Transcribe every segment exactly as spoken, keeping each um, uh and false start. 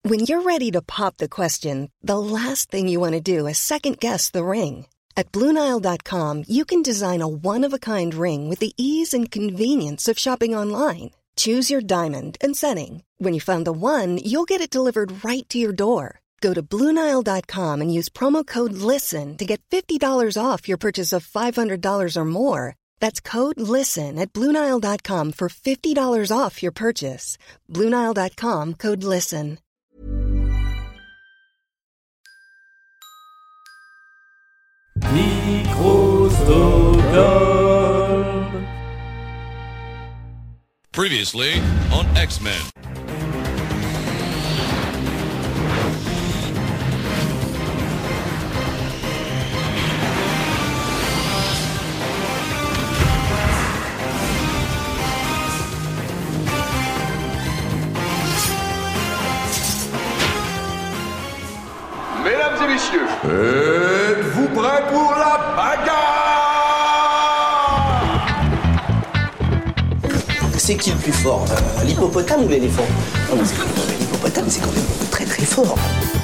When you're ready to pop the question, the last thing you want to do is second-guess the ring. At Blue Nile dot com, you can design a one-of-a-kind ring with the ease and convenience of shopping online. Choose your diamond and setting. When you find the one, you'll get it delivered right to your door. Go to Blue Nile dot com and use promo code LISTEN to get fifty dollars off your purchase of five hundred dollars or more. That's code LISTEN at Blue Nile dot com for fifty dollars off your purchase. Blue Nile dot com, code LISTEN. Microsoft. Previously on X-Men. Mesdames et messieurs, êtes-vous prêts pour la bagarre? C'est qui le plus fort, euh, l'hippopotame ou l'éléphant? Non, mais c'est quand même, l'hippopotame, c'est quand même très très fort.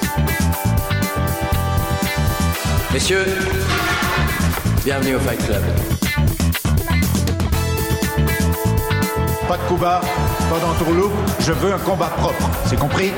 Messieurs, bienvenue au Fight Club. Pas de combat, pas d'entourloupe, je veux un combat propre, c'est compris?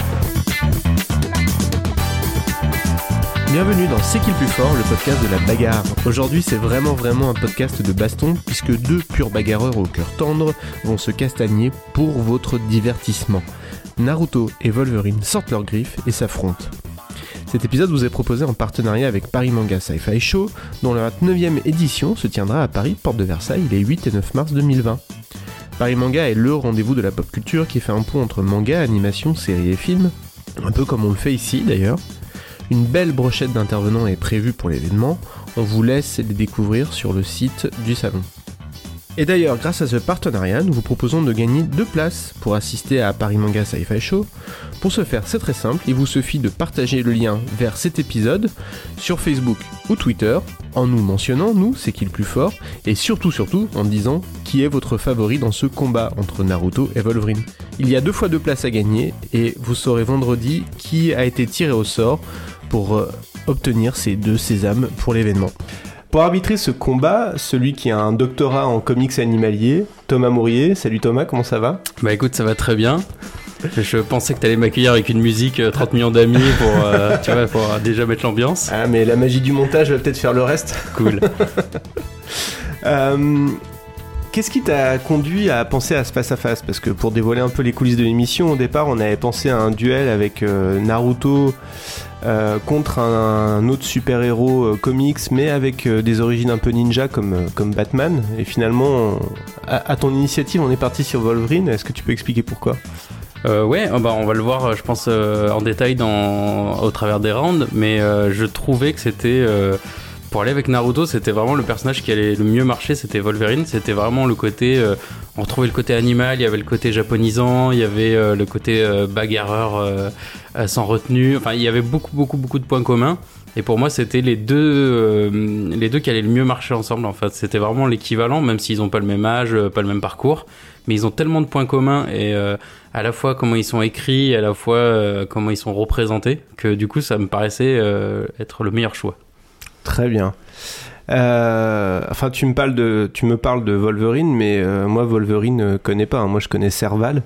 Bienvenue dans C'est qui le plus fort, le podcast de la bagarre. Aujourd'hui, c'est vraiment vraiment un podcast de baston, puisque deux purs bagarreurs au cœur tendre vont se castagner pour votre divertissement. Naruto et Wolverine sortent leurs griffes et s'affrontent. Cet épisode vous est proposé en partenariat avec Paris Manga Sci-Fi Show, dont la vingt-neuvième édition se tiendra à Paris, porte de Versailles, les huit et neuf mars deux mille vingt. Paris Manga est le rendez-vous de la pop culture qui fait un pont entre manga, animation, séries et films, un peu comme on le fait ici d'ailleurs. Une belle brochette d'intervenants est prévue pour l'événement, on vous laisse les découvrir sur le site du salon. Et d'ailleurs, grâce à ce partenariat, nous vous proposons de gagner deux places pour assister à Paris Manga Sci-Fi Show. Pour ce faire, c'est très simple, il vous suffit de partager le lien vers cet épisode sur Facebook ou Twitter, en nous mentionnant, nous, c'est qui le plus fort, et surtout, surtout, en disant qui est votre favori dans ce combat entre Naruto et Wolverine. Il y a deux fois deux places à gagner, et vous saurez vendredi qui a été tiré au sort pour euh, obtenir ces deux sésames pour l'événement. Pour arbitrer ce combat, celui qui a un doctorat en comics animaliers, Thomas Mourier. Salut Thomas, comment ça va? Bah écoute, ça va très bien. Je pensais que t'allais m'accueillir avec une musique euh, trente millions d'amis pour, euh, tu vois, pour euh, déjà mettre l'ambiance. Ah mais la magie du montage va peut-être faire le reste. Cool. euh, Qu'est-ce qui t'a conduit à penser à ce face-à-face? Parce que pour dévoiler un peu les coulisses de l'émission, au départ on avait pensé à un duel avec euh, Naruto euh, contre un, un autre super-héros euh, comics, mais avec euh, des origines un peu ninja comme, euh, comme Batman. Et finalement, on, à, à ton initiative, on est parti sur Wolverine. Est-ce que tu peux expliquer pourquoi? Euh, ouais, oh bah on va le voir, je pense, euh, en détail dans, au travers des rounds, mais euh, je trouvais que c'était... Euh, pour aller avec Naruto, c'était vraiment le personnage qui allait le mieux marcher, c'était Wolverine. C'était vraiment le côté... Euh, on retrouvait le côté animal, il y avait le côté japonisant, il y avait euh, le côté euh, bagarreur euh, euh, sans retenue. Enfin, il y avait beaucoup, beaucoup, beaucoup de points communs. Et pour moi, c'était les deux, euh, les deux qui allaient le mieux marcher ensemble, en fait. C'était vraiment l'équivalent, même s'ils n'ont pas le même âge, pas le même parcours. Mais ils ont tellement de points communs, et euh, à la fois comment ils sont écrits, à la fois euh, comment ils sont représentés, que du coup, ça me paraissait euh, être le meilleur choix. Très bien. Euh, enfin, tu me parles de, tu me parles de Wolverine, mais euh, moi Wolverine euh, connais pas. Hein. Moi, je connais Serval.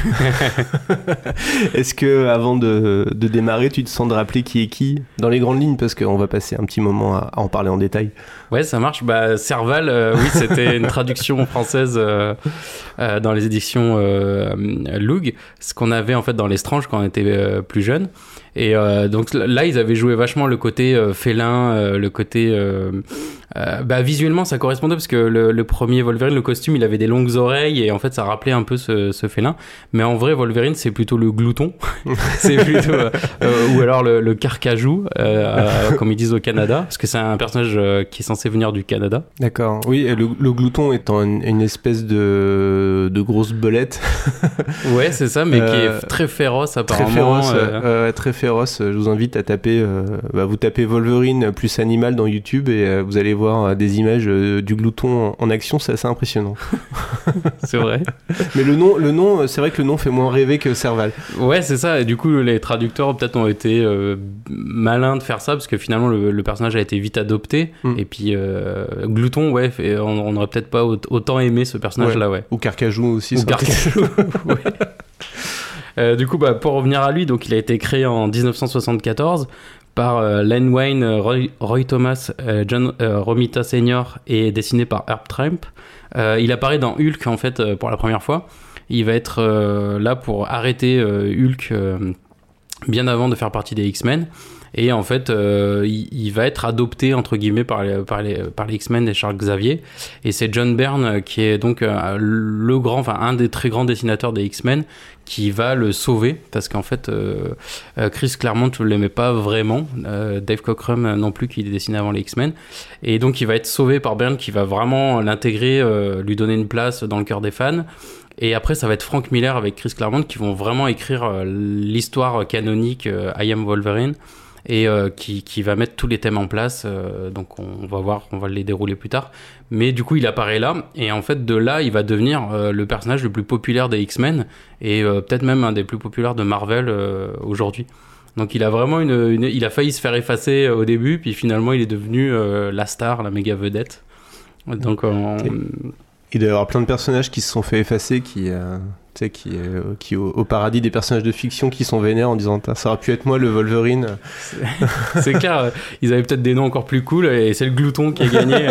Est-ce que avant de, de démarrer, tu te sens de rappeler qui est qui dans les grandes lignes, parce qu'on va passer un petit moment à, à en parler en détail. Ouais, ça marche. Bah, Serval, euh, oui, c'était une traduction française euh, euh, dans les éditions euh, Loog, ce qu'on avait en fait dans l'Estrange quand on était euh, plus jeune. Et euh, donc là, ils avaient joué vachement le côté euh, félin, euh, le côté... Euh, euh, bah, visuellement, ça correspondait parce que le, le premier Wolverine, le costume, il avait des longues oreilles et en fait, ça rappelait un peu ce, ce félin. Mais en vrai, Wolverine, c'est plutôt le glouton. C'est plutôt... Euh, euh, ou alors le, le carcajou, euh, euh, comme ils disent au Canada, parce que c'est un personnage euh, qui est censé venir du Canada. D'accord. Oui, et le, le glouton étant une, une espèce de, de grosse belette. Ouais, c'est ça, mais euh, qui est très féroce apparemment. Très féroce, euh... euh, très féroce. Je vous invite à taper... Euh, bah, vous tapez Wolverine plus animal dans YouTube et euh, vous allez voir euh, des images euh, du glouton en, en action, c'est assez impressionnant. C'est vrai. Mais le nom, le nom, c'est vrai que le nom fait moins rêver que Serval. Ouais, c'est ça. Et du coup, les traducteurs peut-être ont été euh, malins de faire ça parce que finalement, le, le personnage a été vite adopté. Mm. Et puis, euh, glouton, ouais, fait, on, on aurait peut-être pas autant aimé ce personnage-là, ouais. ouais. Ou Carcajou aussi. Ou Carcajou, ouais. Euh, du coup, bah, pour revenir à lui, donc il a été créé en dix-neuf cent soixante-quatorze par euh, Len Wein, Roy, Roy Thomas, euh, John euh, Romita Senior et dessiné par Herb Tramp. Euh, il apparaît dans Hulk en fait euh, pour la première fois. Il va être euh, là pour arrêter euh, Hulk euh, bien avant de faire partie des X-Men. Et en fait, euh, il, il va être adopté entre guillemets par les, par les, par les X-Men et Charles Xavier. Et c'est John Byrne qui est donc euh, le grand, enfin un des très grands dessinateurs des X-Men, qui va le sauver parce qu'en fait, euh, Chris Claremont ne l'aimait pas vraiment, euh, Dave Cockrum non plus qui dessinait avant les X-Men. Et donc il va être sauvé par Byrne qui va vraiment l'intégrer, euh, lui donner une place dans le cœur des fans. Et après, ça va être Frank Miller avec Chris Claremont qui vont vraiment écrire euh, l'histoire canonique euh, I Am Wolverine. Et euh, qui, qui va mettre tous les thèmes en place, euh, donc on va voir, on va les dérouler plus tard. Mais du coup, il apparaît là, et en fait, de là, il va devenir euh, le personnage le plus populaire des X-Men, et euh, peut-être même un des plus populaires de Marvel euh, aujourd'hui. Donc il a vraiment une, une... Il a failli se faire effacer au début, puis finalement, il est devenu euh, la star, la méga vedette. Donc on... Il doit y avoir plein de personnages qui se sont fait effacer, qui... Euh... qui, euh, qui au, au paradis des personnages de fiction qui sont vénères en disant ça aurait pu être moi le Wolverine. C'est, c'est clair, ils avaient peut-être des noms encore plus cool et c'est le glouton qui a gagné.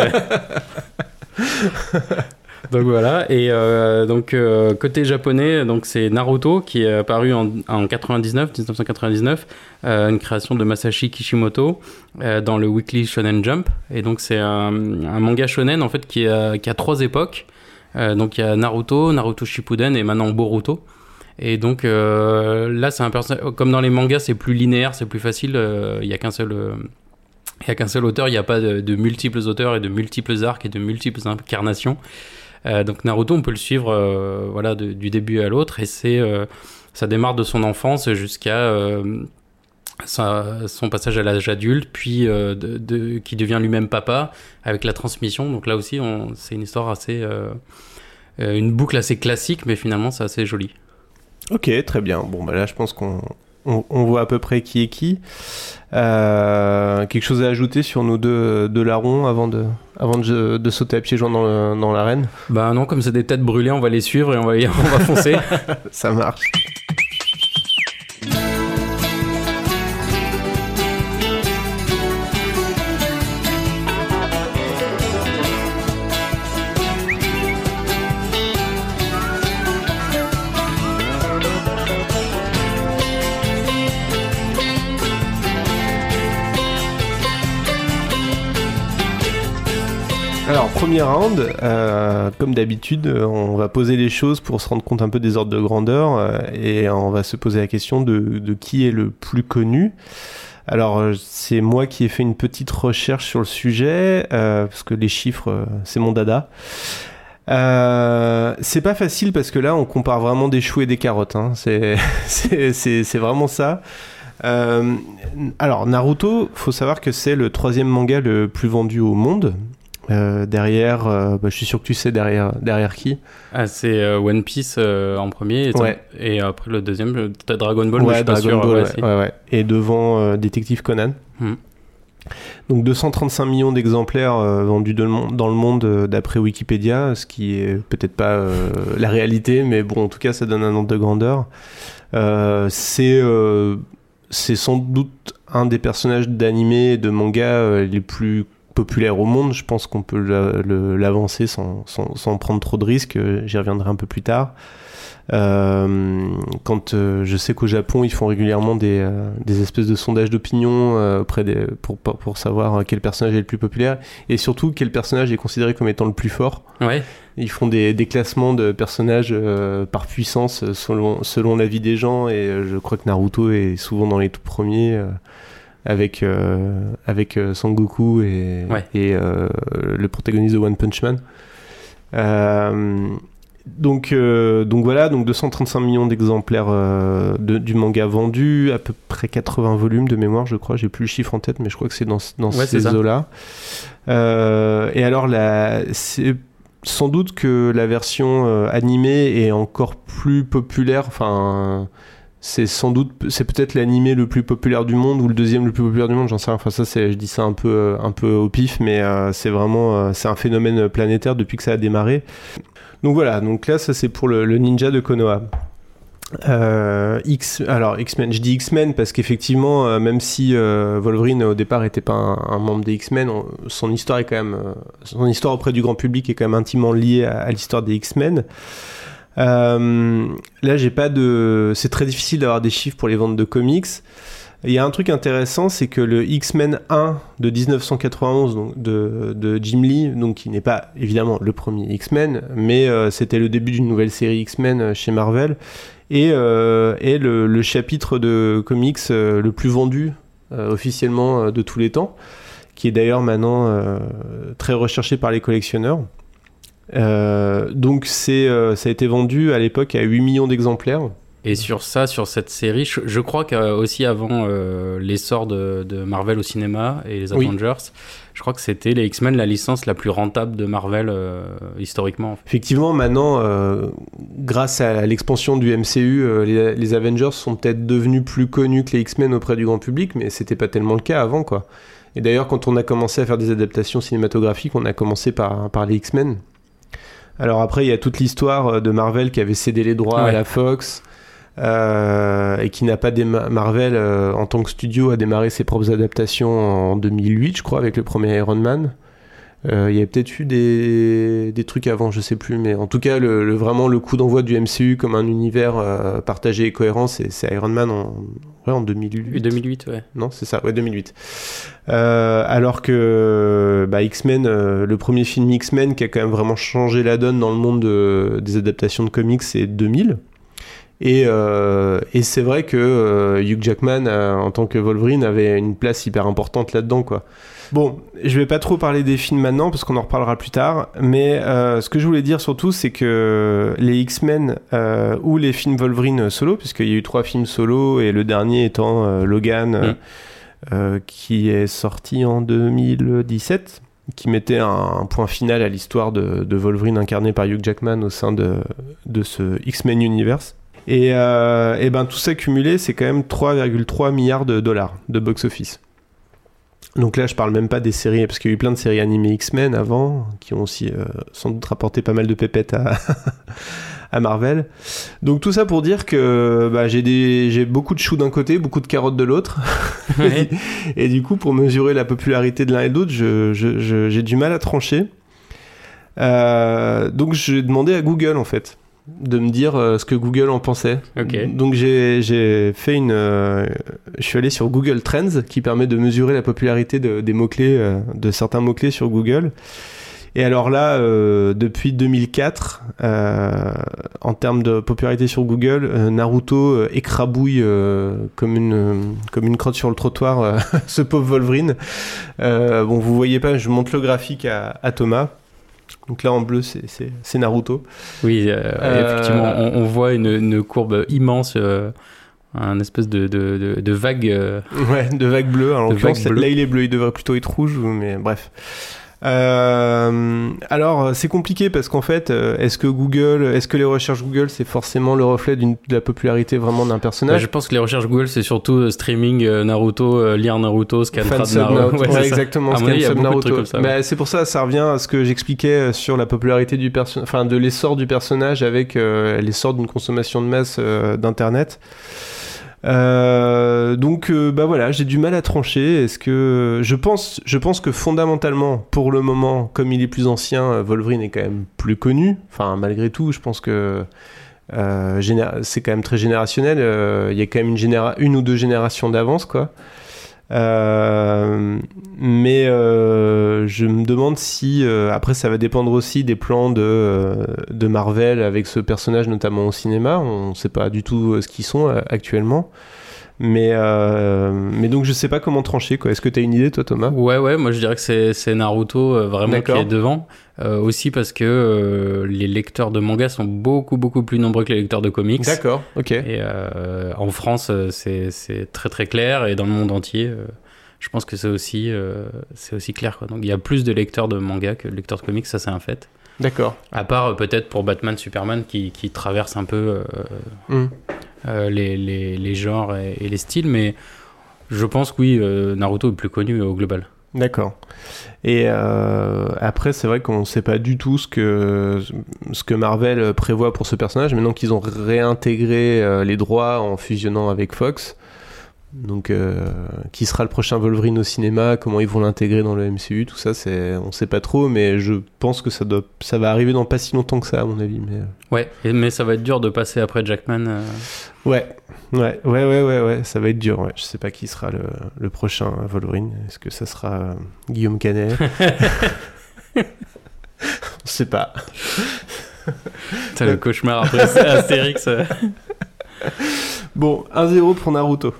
Donc voilà, et euh, donc euh, côté japonais, donc c'est Naruto qui est apparu en, en quatre-vingt-dix-neuf, dix-neuf cent quatre-vingt-dix-neuf, euh, une création de Masashi Kishimoto euh, dans le Weekly Shonen Jump. Et donc c'est un, un manga shonen en fait qui a, qui a trois époques. Euh, donc il y a Naruto, Naruto Shippuden et maintenant Boruto. Et donc euh, là c'est un personnage, comme dans les mangas c'est plus linéaire, c'est plus facile, il euh, y a qu'un seul euh, il y a qu'un seul auteur, il n'y a pas de, de multiples auteurs et de multiples arcs et de multiples incarnations. Euh, donc Naruto on peut le suivre euh, voilà de, du début à l'autre et c'est euh, ça démarre de son enfance jusqu'à euh, sa, son passage à l'âge adulte, puis euh, de, de, qui devient lui-même papa avec la transmission. Donc là aussi on, c'est une histoire assez euh, une boucle assez classique, mais finalement c'est assez joli. Ok, très bien. Bon bah là je pense qu'on on, on voit à peu près qui est qui. Euh, quelque chose à ajouter sur nos deux, deux larrons avant de, avant de, de sauter à pieds joints dans, le, dans l'arène? Bah non, comme c'est des têtes brûlées, on va les suivre et on va, on va foncer. Ça marche. Alors, premier round, euh, comme d'habitude, on va poser les choses pour se rendre compte un peu des ordres de grandeur euh, et on va se poser la question de, de qui est le plus connu. Alors, c'est moi qui ai fait une petite recherche sur le sujet, euh, parce que les chiffres, euh, c'est mon dada. Euh, c'est pas facile parce que là, on compare vraiment des choux et des carottes. Hein. C'est, c'est, c'est, c'est vraiment ça. Euh, alors, Naruto, faut savoir que c'est le troisième manga le plus vendu au monde. Euh, derrière, euh, bah, je suis sûr que tu sais derrière, derrière qui. Ah, c'est euh, One Piece euh, en premier, et, ouais. et après le deuxième, t'as Dragon Ball, ouais, mais je suis pas Dragon sûr. Ball, ouais, ouais, ouais, ouais. Et devant euh, Détective Conan. Hmm. Donc deux cent trente-cinq millions d'exemplaires euh, vendus de le monde, dans le monde euh, d'après Wikipédia, ce qui est peut-être pas euh, la réalité, mais bon, en tout cas, ça donne un ordre de grandeur. Euh, c'est, euh, c'est sans doute un des personnages d'animé et de manga euh, les plus populaire au monde. Je pense qu'on peut le, le, l'avancer sans, sans, sans prendre trop de risques. J'y reviendrai un peu plus tard. Euh, quand euh, je sais qu'au Japon ils font régulièrement des, euh, des espèces de sondages d'opinion euh, auprès des, pour, pour savoir quel personnage est le plus populaire et surtout quel personnage est considéré comme étant le plus fort. Ouais. Ils font des, des classements de personnages euh, par puissance selon, selon l'avis des gens et euh, je crois que Naruto est souvent dans les tout premiers euh, avec, euh, avec euh, Sangoku et, ouais. et euh, le protagoniste de One Punch Man. Euh, donc, euh, donc voilà, donc deux cent trente-cinq millions d'exemplaires euh, de, du manga vendus, à peu près quatre-vingts volumes de mémoire, je crois. J'ai plus le chiffre en tête, mais je crois que c'est dans, dans ouais, ces eaux-là. Euh, et alors, la, c'est sans doute que la version euh, animée est encore plus populaire. Enfin, c'est sans doute, c'est peut-être l'animé le plus populaire du monde ou le deuxième le plus populaire du monde. J'en sais rien. Enfin, ça, c'est, je dis ça un peu, un peu au pif, mais euh, c'est vraiment, euh, c'est un phénomène planétaire depuis que ça a démarré. Donc voilà. Donc là, ça c'est pour le, le ninja de Konoha. Euh, X, alors X-Men, je dis X-Men parce qu'effectivement, euh, même si euh, Wolverine au départ était pas un, un membre des X-Men, on, son histoire est quand même, euh, son histoire auprès du grand public est quand même intimement liée à, à l'histoire des X-Men. Euh, là, j'ai pas de, c'est très difficile d'avoir des chiffres pour les ventes de comics. Il y a un truc intéressant, c'est que le X-Men un de dix-neuf cent quatre-vingt-onze, donc de, de Jim Lee, donc qui n'est pas évidemment le premier X-Men, mais euh, c'était le début d'une nouvelle série X-Men chez Marvel. Et, euh, et le, le chapitre de comics euh, le plus vendu euh, officiellement euh, de tous les temps, qui est d'ailleurs maintenant euh, très recherché par les collectionneurs. Euh, donc c'est, euh, ça a été vendu à l'époque à huit millions d'exemplaires. Et sur ça, sur cette série, je, je crois qu'aussi avant euh, l'essor de, de Marvel au cinéma et les Avengers, oui. Je crois que c'était les X-Men la licence la plus rentable de Marvel euh, historiquement. En fait. Effectivement, maintenant, euh, grâce à l'expansion du M C U, euh, les, les Avengers sont peut-être devenus plus connus que les X-Men auprès du grand public, mais c'était pas tellement le cas avant, quoi. Et d'ailleurs, quand on a commencé à faire des adaptations cinématographiques, on a commencé par, par les X-Men. Alors après, il y a toute l'histoire de Marvel qui avait cédé les droits ouais. à la Fox. Euh, et qui n'a pas déma- Marvel euh, en tant que studio a démarré ses propres adaptations en deux mille huit, je crois, avec le premier Iron Man. Euh, il y a peut-être eu des, des trucs avant, je sais plus, mais en tout cas le, le, vraiment le coup d'envoi du M C U comme un univers euh, partagé et cohérent, c'est, c'est Iron Man en, ouais, en deux mille huit. deux mille huit, ouais. Non, c'est ça, ouais, deux mille huit. Euh, alors que bah, X-Men, euh, le premier film X-Men qui a quand même vraiment changé la donne dans le monde de, des adaptations de comics, c'est deux mille. Et, euh, et c'est vrai que euh, Hugh Jackman, euh, en tant que Wolverine, avait une place hyper importante là-dedans, quoi. Bon, je vais pas trop parler des films maintenant, parce qu'on en reparlera plus tard, mais euh, ce que je voulais dire surtout, c'est que les X-Men, euh, ou les films Wolverine solo, puisqu'il y a eu trois films solo, et le dernier étant euh, Logan, mmh. euh, qui est sorti en deux mille dix-sept, qui mettait un, un point final à l'histoire de, de Wolverine incarné par Hugh Jackman au sein de, de ce X-Men Universe. Et, euh, et ben tout ça cumulé, c'est quand même trois virgule trois milliards de dollars de box-office. Donc là, je parle même pas des séries, parce qu'il y a eu plein de séries animées X-Men avant, qui ont aussi euh, sans doute rapporté pas mal de pépettes à, à Marvel. Donc tout ça pour dire que bah, j'ai, des, j'ai beaucoup de choux d'un côté, beaucoup de carottes de l'autre. Ouais. et, et du coup, pour mesurer la popularité de l'un et de l'autre, je, je, je, j'ai du mal à trancher. Euh, donc j'ai demandé à Google, en fait, de me dire euh, ce que Google en pensait. Okay. Donc j'ai, j'ai fait une... Euh, je suis allé sur Google Trends, qui permet de mesurer la popularité de, des mots-clés, euh, de certains mots-clés sur Google. Et alors là, euh, depuis deux mille quatre, euh, en termes de popularité sur Google, euh, Naruto euh, écrabouille euh, comme, une, euh, comme une crotte sur le trottoir euh, ce pauvre Wolverine. Euh, bon, vous voyez pas, je montre le graphique à, à Thomas. Donc là en bleu c'est, c'est, c'est Naruto. Oui, euh, euh... effectivement on, on voit une, une courbe immense, euh, un espèce de, de, de, de vague. Euh... Ouais, de vague bleue. En l'occurrence là il est bleu, il devrait plutôt être rouge, mais bref. Euh, alors c'est compliqué parce qu'en fait est-ce que Google, est-ce que les recherches Google c'est forcément le reflet d'une, de la popularité vraiment d'un personnage? Bah, je pense que les recherches Google c'est surtout euh, streaming euh, Naruto, euh, lire Naruto, scan trad Naruto. Ouais, ouais exactement. Scan sub Naruto. Comme ça, ouais. Bah, c'est pour ça, ça revient à ce que j'expliquais sur la popularité du personnage, enfin de l'essor du personnage avec euh, l'essor d'une consommation de masse euh, d'internet. Euh, donc euh, bah voilà, j'ai du mal à trancher. Est-ce que je pense, je pense que fondamentalement, pour le moment, comme il est plus ancien, Wolverine est quand même plus connu. Enfin, malgré tout, je pense que euh, géné- c'est quand même très générationnel. Il euh, y a quand même une, généra- une ou deux générations d'avance, quoi. Euh, mais euh, je me demande si euh, après ça va dépendre aussi des plans de, euh, de Marvel avec ce personnage notamment au cinéma. On ne sait pas du tout ce qu'ils sont euh, actuellement, Mais, euh, mais donc je sais pas comment trancher, quoi. Est-ce que t'as une idée, toi, Thomas ? Ouais, ouais, moi je dirais que c'est, c'est Naruto euh, vraiment D'accord. qui est devant. Euh, aussi parce que euh, les lecteurs de manga sont beaucoup, beaucoup plus nombreux que les lecteurs de comics. D'accord, ok. Et euh, en France, euh, c'est, c'est très très clair. Et dans le monde entier, euh, je pense que c'est aussi, euh, c'est aussi clair, quoi. Donc il y a plus de lecteurs de manga que de lecteurs de comics, ça c'est un fait. D'accord. À part euh, peut-être pour Batman, Superman qui, qui traverse un peu euh, Mm. euh, les, les, les genres et, et les styles. Mais je pense que oui, euh, Naruto est plus connu au global. D'accord. Et euh, après, c'est vrai qu'on ne sait pas du tout ce que, ce que Marvel prévoit pour ce personnage, maintenant qu'ils ont réintégré euh, les droits en fusionnant avec Fox. Donc, euh, qui sera le prochain Wolverine au cinéma, comment ils vont l'intégrer dans le M C U, tout ça, c'est, on ne sait pas trop, mais je pense que ça, doit, ça va arriver dans pas si longtemps que ça, à mon avis. Mais... Ouais, et, mais ça va être dur de passer après Jackman. Euh... Ouais, ouais, ouais, ouais, ouais, ouais, ça va être dur. Ouais. Je sais pas qui sera le, le prochain Wolverine. Est-ce que ça sera euh, Guillaume Canet ? On sait pas. T'as le cauchemar après c'est Astérix. Euh... Bon, un zéro pour Naruto.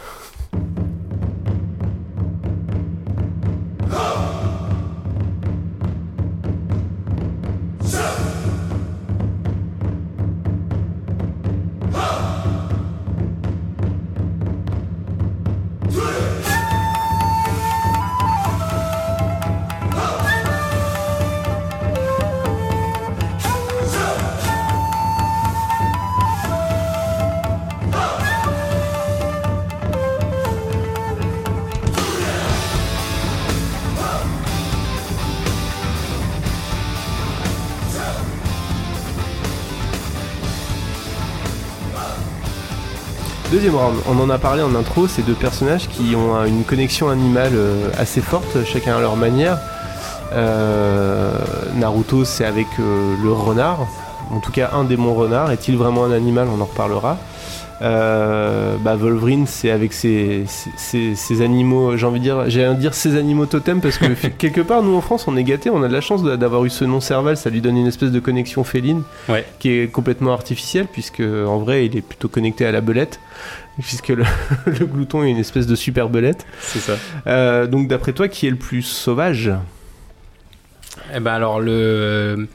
Deuxième round, on en a parlé en intro, ces deux personnages qui ont une connexion animale assez forte, chacun à leur manière. Euh, Naruto, c'est avec euh, le renard, en tout cas un démon renard. Est-il vraiment un animal ? On en reparlera. Euh, bah Wolverine, c'est avec ses, ses, ses animaux, j'ai envie de dire, j'ai envie de dire ses animaux totems, parce que quelque part, nous en France, on est gâtés, on a de la chance d'avoir eu ce nom Serval, ça lui donne une espèce de connexion féline, ouais. qui est complètement artificielle, puisque en vrai, il est plutôt connecté à la belette, puisque le, le glouton est une espèce de super belette. C'est ça. Euh, donc d'après toi, qui est le plus sauvage ? Eh ben alors le...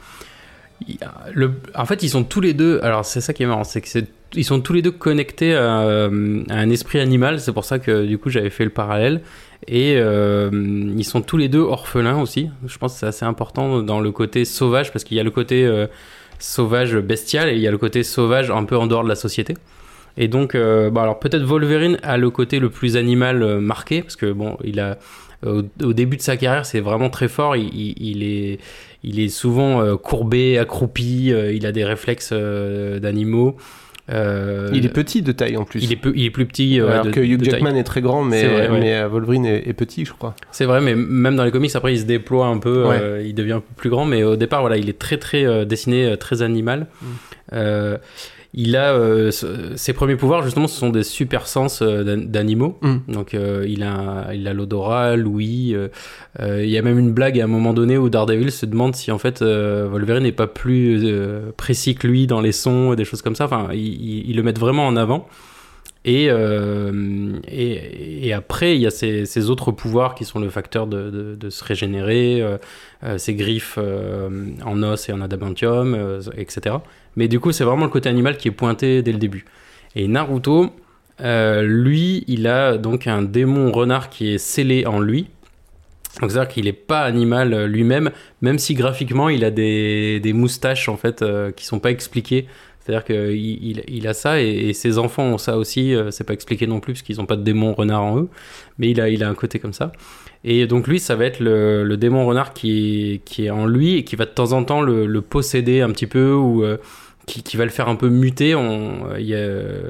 le, en fait, ils sont tous les deux. Alors c'est ça qui est marrant, c'est que c'est ils sont tous les deux connectés à, à un esprit animal, c'est pour ça que du coup j'avais fait le parallèle. Et euh, ils sont tous les deux orphelins aussi. Je pense que c'est assez important dans le côté sauvage, parce qu'il y a le côté euh, sauvage bestial et il y a le côté sauvage un peu en dehors de la société. Et donc, euh, bon, alors peut-être Wolverine a le côté le plus animal euh, marqué, parce que bon, il a au, au début de sa carrière, c'est vraiment très fort. Il, il, il est il est souvent euh, courbé, accroupi. Euh, il a des réflexes euh, d'animaux. Euh, il est petit de taille en plus. Il est, peu, il est plus petit. Euh, Alors de, que Hugh de Jackman taille. est très grand, mais, vrai, ouais. mais Wolverine est, est petit, je crois. C'est vrai, mais même dans les comics, après, il se déploie un peu, ouais. euh, il devient un peu plus grand, mais au départ, voilà, il est très, très euh, dessiné, euh, très animal. Mm. Euh, il a euh, ses premiers pouvoirs, justement, ce sont des super sens euh, d'animaux. Mm. Donc, euh, il a, il a l'odorat, l'ouïe. Euh, euh, il y a même une blague à un moment donné où Daredevil se demande si en fait euh, Wolverine n'est pas plus euh, précis que lui dans les sons et des choses comme ça. Enfin, ils il le mettent vraiment en avant. Et, euh, et, et après, il y a ces, ces autres pouvoirs qui sont le facteur de, de, de se régénérer, euh, euh, ses griffes euh, en os et en adamantium, euh, et cetera. Mais du coup, c'est vraiment le côté animal qui est pointé dès le début. Et Naruto, euh, lui, il a donc un démon renard qui est scellé en lui. Donc c'est-à-dire qu'il n'est pas animal lui-même, même si graphiquement, il a des, des moustaches en fait, euh, qui ne sont pas expliquées. C'est-à-dire qu'il il, il a ça, et, et ses enfants ont ça aussi, euh, c'est pas expliqué non plus, parce qu'ils n'ont pas de démon renard en eux, mais il a, il a un côté comme ça. Et donc lui, ça va être le, le démon renard qui est, qui est en lui, et qui va de temps en temps le, le posséder un petit peu, ou euh, qui, qui va le faire un peu muter. On, euh, y a, euh,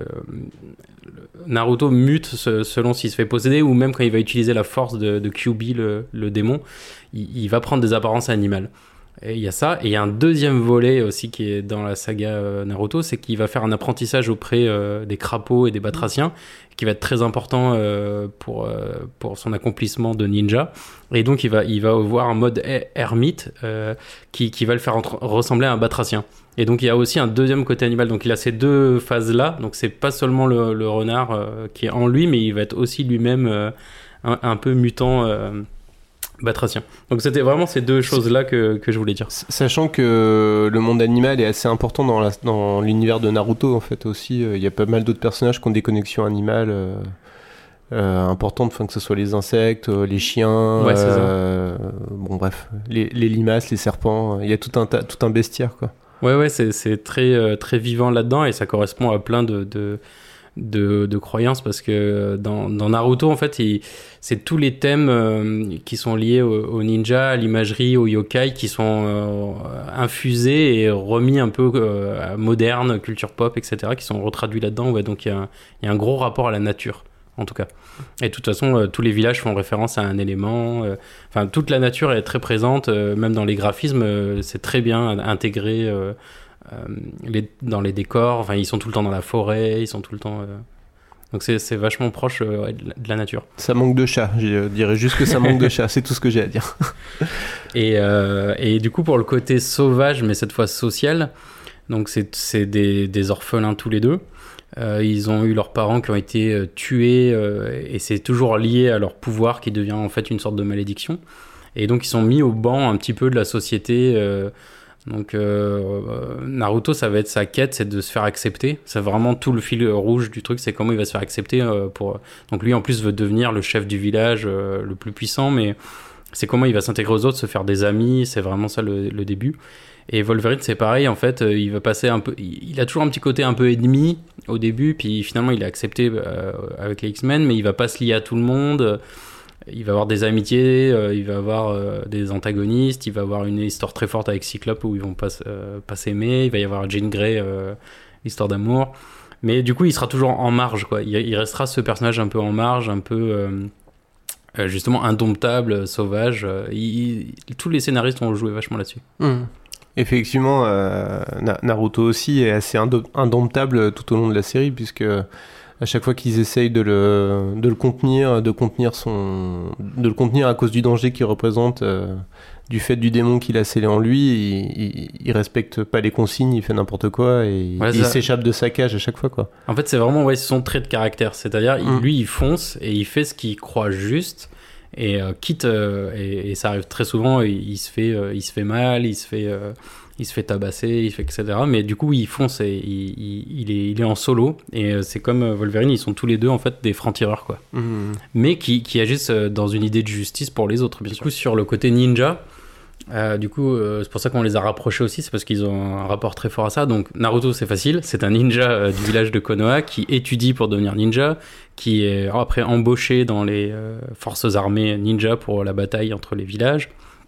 Naruto mute selon s'il se fait posséder, ou même quand il va utiliser la force de, de Kyuubi, le, le démon, il, il va prendre des apparences animales. Et il y a ça. Et il y a un deuxième volet aussi qui est dans la saga euh, Naruto, c'est qu'il va faire un apprentissage auprès euh, des crapauds et des batraciens, qui va être très important euh, pour, euh, pour son accomplissement de ninja. Et donc, il va, il va avoir un mode er- ermite euh, qui, qui va le faire entre- ressembler à un batracien. Et donc, il y a aussi un deuxième côté animal. Donc, il a ces deux phases-là. Donc, c'est pas seulement le, le renard euh, qui est en lui, mais il va être aussi lui-même euh, un, un peu mutant euh, batracien. Donc, c'était vraiment ces deux choses-là que, que je voulais dire. Sachant que le monde animal est assez important dans, la, dans l'univers de Naruto, en fait, aussi. Il y a pas mal d'autres personnages qui ont des connexions animales euh, euh, importantes, enfin, que ce soit les insectes, les chiens, ouais, c'est euh, bon, bref, les, les limaces, les serpents. Il y a tout un, ta- tout un bestiaire, quoi. Ouais, ouais, c'est, c'est très, euh, très vivant là-dedans et ça correspond à plein de... de... De, de croyances parce que dans, dans Naruto en fait il, c'est tous les thèmes euh, qui sont liés au, au ninja, à l'imagerie, au yokai qui sont euh, infusés et remis un peu euh, moderne, culture pop, etc., qui sont retraduits là-dedans. Ouais, donc il y, y a un gros rapport à la nature en tout cas, et de toute façon euh, tous les villages font référence à un élément, enfin euh, toute la nature est très présente, euh, même dans les graphismes euh, c'est très bien intégré euh, Euh, les, dans les décors, enfin ils sont tout le temps dans la forêt, ils sont tout le temps euh... donc c'est, c'est vachement proche euh, ouais, de, la, de la nature. Ça manque de chats, je dirais juste que ça manque de chats, c'est tout ce que j'ai à dire. et, euh, et du coup pour le côté sauvage mais cette fois social, donc c'est, c'est des, des orphelins tous les deux, euh, ils ont eu leurs parents qui ont été euh, tués euh, et c'est toujours lié à leur pouvoir qui devient en fait une sorte de malédiction, et donc ils sont mis au banc un petit peu de la société. euh, Donc euh, Naruto, ça va être sa quête, c'est de se faire accepter. C'est vraiment tout le fil rouge du truc, c'est comment il va se faire accepter. Euh, pour... Donc lui en plus veut devenir le chef du village euh, le plus puissant, mais c'est comment il va s'intégrer aux autres, se faire des amis, c'est vraiment ça le, le début. Et Wolverine c'est pareil, en fait, euh, il va passer un peu... Il a toujours un petit côté un peu ennemi au début, puis finalement il est accepté euh, avec les X-Men, mais il va pas se lier à tout le monde. Il va avoir des amitiés, euh, il va avoir euh, des antagonistes, il va avoir une histoire très forte avec Cyclope où ils vont pas, euh, pas s'aimer, il va y avoir Jean Grey, euh, histoire d'amour. Mais du coup, il sera toujours en marge, quoi. Il, il restera ce personnage un peu en marge, un peu euh, justement indomptable, sauvage. Il, il, tous les scénaristes ont joué vachement là-dessus. Mmh. Effectivement, euh, Naruto aussi est assez indomptable tout au long de la série, puisque à chaque fois qu'ils essayent de le, de le contenir, de contenir son, de le contenir à cause du danger qu'il représente, euh, du fait du démon qu'il a scellé en lui, il, il, il respecte pas les consignes, il fait n'importe quoi et ouais, il ça... s'échappe de sa cage à chaque fois, quoi. En fait, c'est vraiment ouais, son trait de caractère, c'est-à-dire mm. lui, il fonce et il fait ce qu'il croit juste. Et euh, quitte euh, et, et ça arrive très souvent, il, il se fait, euh, il se fait mal, il se fait, euh, il se fait tabasser, il fait et cetera. Mais du coup, il fonce et il, il, il, est, il est en solo. Et euh, c'est comme Wolverine, ils sont tous les deux en fait des francs-tireurs, quoi. Mmh. Mais qui, qui agissent dans une idée de justice pour les autres. Bien sûr. Du coup, sur le côté ninja, euh, du coup, euh, c'est pour ça qu'on les a rapprochés aussi, c'est parce qu'ils ont un rapport très fort à ça. Donc Naruto, c'est facile, c'est un ninja euh, du village de Konoha qui étudie pour devenir ninja, qui est après embauché dans les euh, forces armées ninja pour la bataille entre les villages,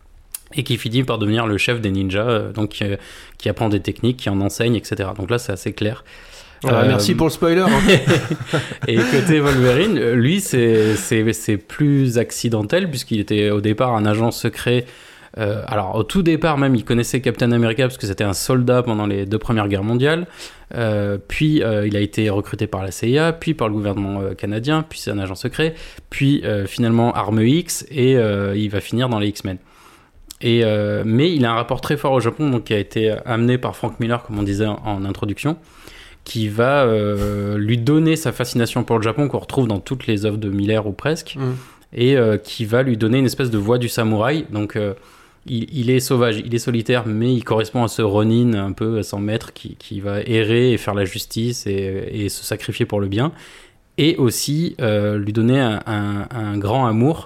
et qui finit par devenir le chef des ninjas, euh, donc euh, qui apprend des techniques, qui en enseigne, et cetera. Donc là, c'est assez clair. Ah, euh, merci pour le spoiler. Hein. Et côté Wolverine, lui, c'est, c'est, c'est plus accidentel, puisqu'il était au départ un agent secret. Euh, alors au tout départ même il connaissait Captain America parce que c'était un soldat pendant les deux premières guerres mondiales, euh, puis euh, il a été recruté par la C I A, puis par le gouvernement euh, canadien, puis c'est un agent secret, puis euh, finalement Arme X, et euh, il va finir dans les X-Men. Et, euh, mais il a un rapport très fort au Japon, donc qui a été amené par Frank Miller, comme on disait en, en introduction, qui va euh, lui donner sa fascination pour le Japon qu'on retrouve dans toutes les œuvres de Miller ou presque, mmh. et euh, qui va lui donner une espèce de voix du samouraï. Donc euh, Il, il est sauvage, il est solitaire, mais il correspond à ce Ronin un peu sans maître qui, qui va errer et faire la justice et, et se sacrifier pour le bien, et aussi euh, lui donner un, un, un grand amour.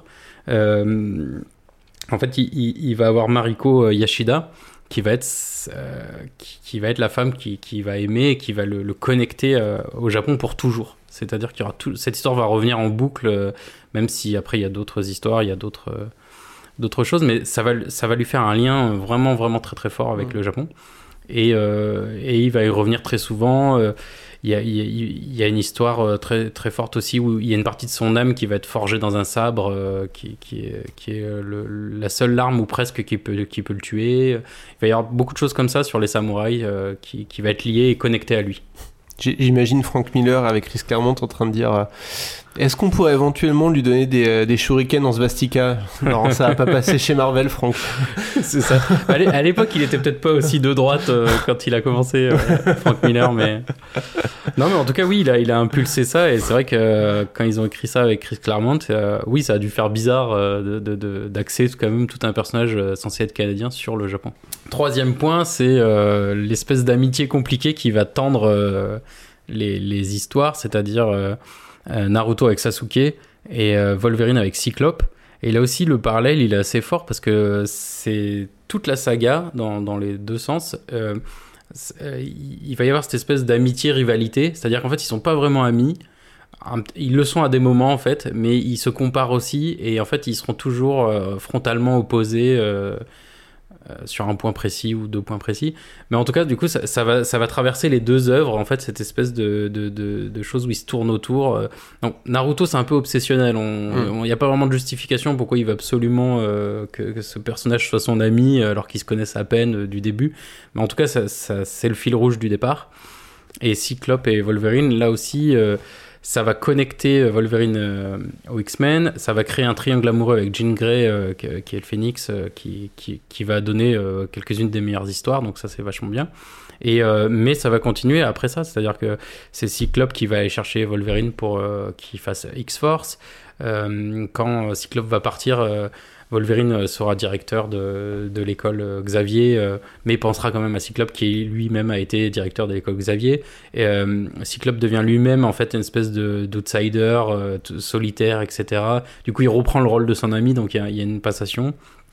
Euh, en fait, il, il, il va avoir Mariko Yashida qui va être, euh, qui, qui va être la femme qui, qui va aimer et qui va le, le connecter euh, au Japon pour toujours. C'est-à-dire qu'il y aura tout, cette histoire va revenir en boucle, euh, même si après il y a d'autres histoires, il y a d'autres... Euh, d'autres choses, mais ça va, ça va lui faire un lien vraiment, vraiment très, très fort avec mmh. le Japon. Et, euh, et il va y revenir très souvent. Euh, il y a, il y a, il y a une histoire très, très forte aussi où il y a une partie de son âme qui va être forgée dans un sabre euh, qui, qui est, qui est le, la seule larme ou presque qui peut, qui peut le tuer. Il va y avoir beaucoup de choses comme ça sur les samouraïs euh, qui, qui va être liées et connectées à lui. J'imagine Frank Miller avec Chris Claremont en train de dire euh, est-ce qu'on pourrait éventuellement lui donner des, euh, des shurikens en svastika? Alors ça va pas passer chez Marvel, Frank. C'est ça. À l'époque, il était peut-être pas aussi de droite euh, quand il a commencé, euh, Frank Miller, mais non, mais en tout cas, oui, il a, il a impulsé ça, et c'est vrai que euh, quand ils ont écrit ça avec Chris Claremont, euh, oui, ça a dû faire bizarre euh, de, de, de, d'axer quand même tout un personnage euh, censé être canadien sur le Japon. Troisième point, c'est euh, l'espèce d'amitié compliquée qui va tendre euh, les, les histoires, c'est-à-dire euh, Naruto avec Sasuke et euh, Wolverine avec Cyclope. Et là aussi, le parallèle, il est assez fort parce que c'est toute la saga dans, dans les deux sens. Euh, il va y avoir cette espèce d'amitié-rivalité, c'est-à-dire qu'en fait, ils sont pas vraiment amis. Ils le sont à des moments, en fait, mais ils se comparent aussi. Et en fait, ils seront toujours euh, frontalement opposés euh, euh, sur un point précis ou deux points précis. Mais en tout cas, du coup, ça, ça, va, ça va traverser les deux œuvres, en fait, cette espèce de, de, de, de choses où ils se tournent autour. Donc, Naruto, c'est un peu obsessionnel. Il mmh. n'y a pas vraiment de justification pourquoi il veut absolument euh, que, que ce personnage soit son ami, alors qu'ils se connaissent à peine euh, du début. Mais en tout cas, ça, ça, c'est le fil rouge du départ. Et Cyclope et Wolverine, là aussi... Euh, ça va connecter Wolverine euh, aux X-Men, ça va créer un triangle amoureux avec Jean Grey, euh, qui, qui est le Phénix, euh, qui, qui, qui va donner euh, quelques-unes des meilleures histoires, donc ça c'est vachement bien. Et, euh, mais ça va continuer après ça, c'est-à-dire que c'est Cyclope qui va aller chercher Wolverine pour euh, qu'il fasse X-Force. Euh, quand Cyclope va partir... Euh, Wolverine sera directeur de, de l'école Xavier, euh, mais pensera quand même à Cyclope qui lui-même a été directeur de l'école Xavier. Et, euh, Cyclope devient lui-même en fait une espèce de, d'outsider, euh, t- solitaire, et cetera. Du coup, il reprend le rôle de son ami, donc il y, y a une passation.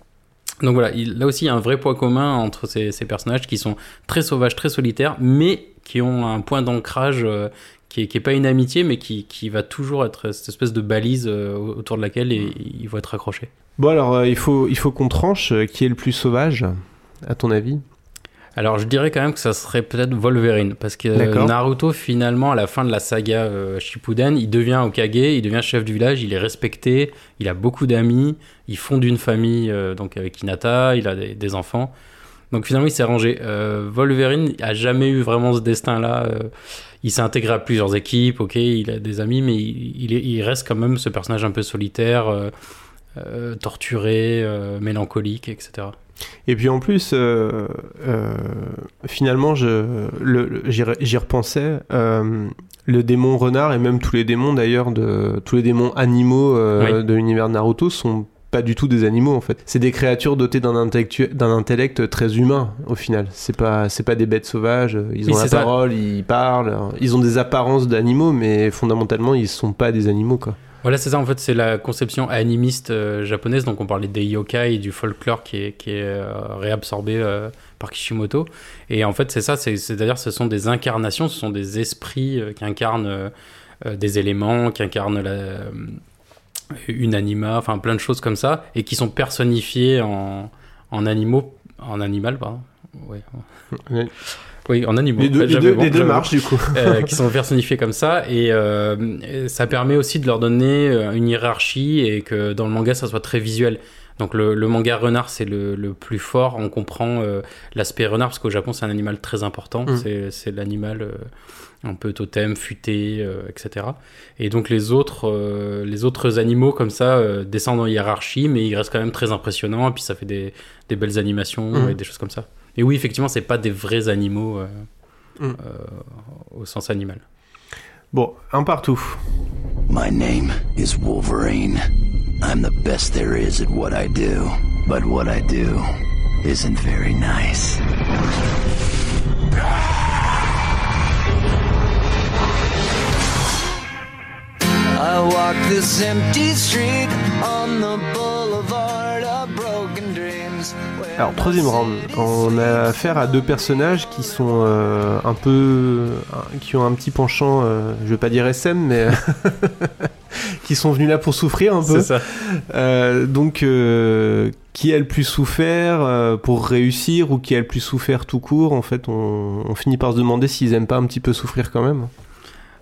Donc voilà, il, là aussi, il y a un vrai point commun entre ces, ces personnages qui sont très sauvages, très solitaires, mais qui ont un point d'ancrage euh, qui est, qui est pas une amitié, mais qui, qui va toujours être cette espèce de balise euh, autour de laquelle ils, ils vont être accrochés. Bon alors, euh, il, faut, il faut qu'on tranche. Qui est le plus sauvage, à ton avis ? Alors, je dirais quand même que ça serait peut-être Wolverine, parce que D'accord. Naruto, finalement, à la fin de la saga euh, Shippuden, il devient Hokage, il devient chef du village, il est respecté, il a beaucoup d'amis, il fonde une famille euh, donc avec Hinata, il a des, des enfants. Donc finalement, il s'est rangé. Euh, Wolverine a jamais eu vraiment ce destin-là. Euh, il s'est intégré à plusieurs équipes, ok, il a des amis, mais il, il, il reste quand même ce personnage un peu solitaire, euh, euh, torturé, euh, mélancolique, et cetera. Et puis en plus, euh, euh, finalement, je, le, le, j'y, j'y repensais. Euh, le démon renard et même tous les démons d'ailleurs, de, tous les démons animaux euh, oui. de l'univers de Naruto sont pas du tout des animaux en fait. C'est des créatures dotées d'un, intellectu- d'un intellect très humain au final. C'est pas, c'est pas des bêtes sauvages. Ils ont oui, la parole, ça. Ils parlent. Ils ont des apparences d'animaux, mais fondamentalement, ils sont pas des animaux quoi. Voilà, c'est ça, en fait, c'est la conception animiste euh, japonaise, donc on parlait des yokai et du folklore qui est, qui est euh, réabsorbé euh, par Kishimoto, et en fait, c'est ça, c'est, c'est-à-dire ce sont des incarnations, ce sont des esprits euh, qui incarnent euh, euh, des éléments, qui incarnent la, euh, une anima, enfin plein de choses comme ça, et qui sont personnifiés en, en animaux, en animal, pardon, ouais. Oui. Oui, en animaux. Les deux, en fait, les deux, bon, les deux marchent du coup. euh, qui sont personnifiés comme ça, et, euh, et ça permet aussi de leur donner une hiérarchie et que dans le manga ça soit très visuel. Donc le, le manga renard c'est le, le plus fort, on comprend euh, l'aspect renard parce qu'au Japon c'est un animal très important, mmh. c'est, c'est l'animal euh, un peu totem, futé, euh, et cetera. Et donc les autres, euh, les autres animaux comme ça euh, descendent en hiérarchie, mais ils restent quand même très impressionnants, et puis ça fait des, des belles animations mmh. et des choses comme ça. Et oui, effectivement, c'est pas des vrais animaux euh, mm. euh, au sens animal. Bon, un partout. My name is Wolverine. I'm the best there is at what I do. But what I do isn't very nice. I walk this empty street on the boulevard of broken dreams. Alors, troisième round, on a affaire à deux personnages qui sont euh, un peu... qui ont un petit penchant, euh, je vais pas dire S M, mais qui sont venus là pour souffrir un peu. C'est ça. Euh, donc, euh, qui a le plus souffert euh, pour réussir ou qui a le plus souffert tout court, en fait, on, on finit par se demander s'ils aiment pas un petit peu souffrir quand même.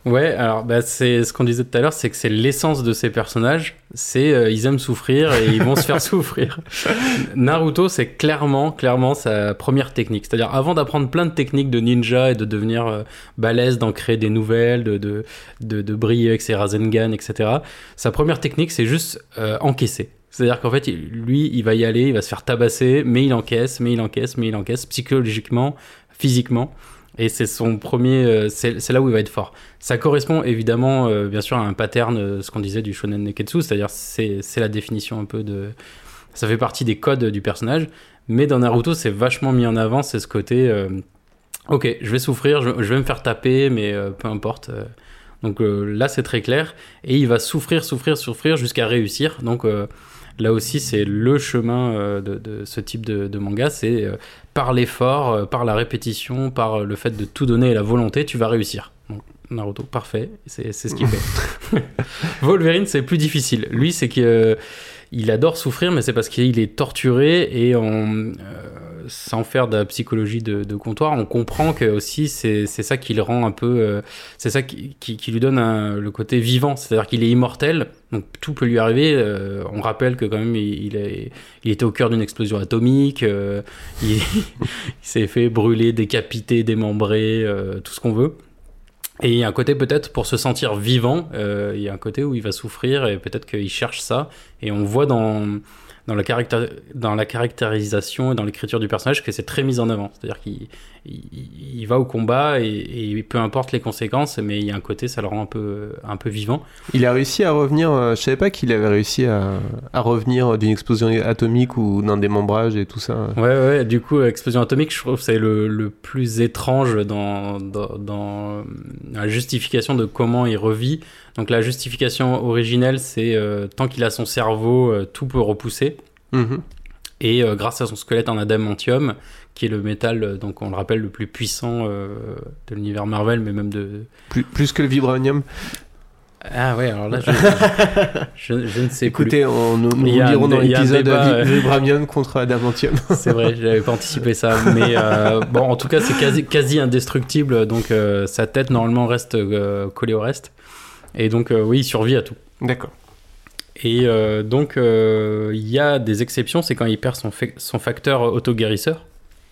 Ouais, alors bah, c'est ce qu'on disait tout à l'heure, c'est que c'est l'essence de ces personnages, c'est euh, ils aiment souffrir et ils vont se faire souffrir. Naruto, c'est clairement, clairement sa première technique. C'est-à-dire avant d'apprendre plein de techniques de ninja et de devenir euh, balèze, d'en créer des nouvelles, de, de, de, de briller avec ses Rasengan, et cetera. Sa première technique, c'est juste euh, encaisser. C'est-à-dire qu'en fait, il, lui, il va y aller, il va se faire tabasser, mais il encaisse, mais il encaisse, mais il encaisse, psychologiquement, physiquement. Et c'est son premier, euh, c'est, c'est là où il va être fort. Ça correspond évidemment, euh, bien sûr, à un pattern, euh, ce qu'on disait du shonen neketsu, c'est-à-dire c'est, c'est la définition un peu de, ça fait partie des codes du personnage. Mais dans Naruto, c'est vachement mis en avant, c'est ce côté, euh, ok, je vais souffrir, je, je vais me faire taper, mais euh, peu importe. Euh, donc euh, là, c'est très clair, et il va souffrir, souffrir, souffrir jusqu'à réussir. Donc euh, là aussi, c'est le chemin euh, de, de ce type de, de manga, c'est euh, par l'effort, euh, par la répétition, par euh, le fait de tout donner et la volonté, tu vas réussir. Donc, Naruto, parfait, c'est, c'est ce qu'il fait. Wolverine, c'est plus difficile. Lui, c'est qu'il euh, adore souffrir, mais c'est parce qu'il est torturé et on, euh, sans faire de la psychologie de, de comptoir, on comprend que aussi c'est, c'est ça qui le rend un peu, euh, c'est ça qui, qui, qui lui donne un, le côté vivant, c'est-à-dire qu'il est immortel, donc tout peut lui arriver. Euh, on rappelle que quand même il, il, est, il était au cœur d'une explosion atomique, euh, il, il s'est fait brûler, décapiter, démembrer, euh, tout ce qu'on veut. Et il y a un côté peut-être pour se sentir vivant, euh, il y a un côté où il va souffrir et peut-être qu'il cherche ça. Et on voit dans, dans, la, caractér- dans la caractérisation et dans l'écriture du personnage que c'est très mis en avant. C'est-à-dire qu'il il, il va au combat et, et peu importe les conséquences, mais il y a un côté, ça le rend un peu, un peu vivant. Il a réussi à revenir, euh, je savais pas qu'il avait réussi à, à revenir d'une explosion atomique ou d'un démembrage et tout ça. Ouais, ouais, du coup, explosion atomique, je trouve que c'est le, le plus étrange dans, dans, dans la justification de comment il revit. Donc la justification originelle, c'est euh, tant qu'il a son cerveau, euh, tout peut repousser. Mm-hmm. Et euh, grâce à son squelette en adamantium, qui est le métal, euh, donc on le rappelle, le plus puissant euh, de l'univers Marvel, mais même de... Plus, plus que le vibranium. Ah ouais, alors là, je, je, je ne sais Écoutez, plus. on, nous, nous dirons dans l'épisode débat, vi- vibranium contre adamantium. C'est vrai, je n'avais pas anticipé ça. Mais euh, bon, en tout cas, c'est quasi, quasi indestructible, donc euh, sa tête, normalement, reste euh, collée au reste. Et donc, euh, oui, il survit à tout. D'accord. Et euh, donc, il euh, y a des exceptions, c'est quand il perd son, fa- son facteur auto-guérisseur.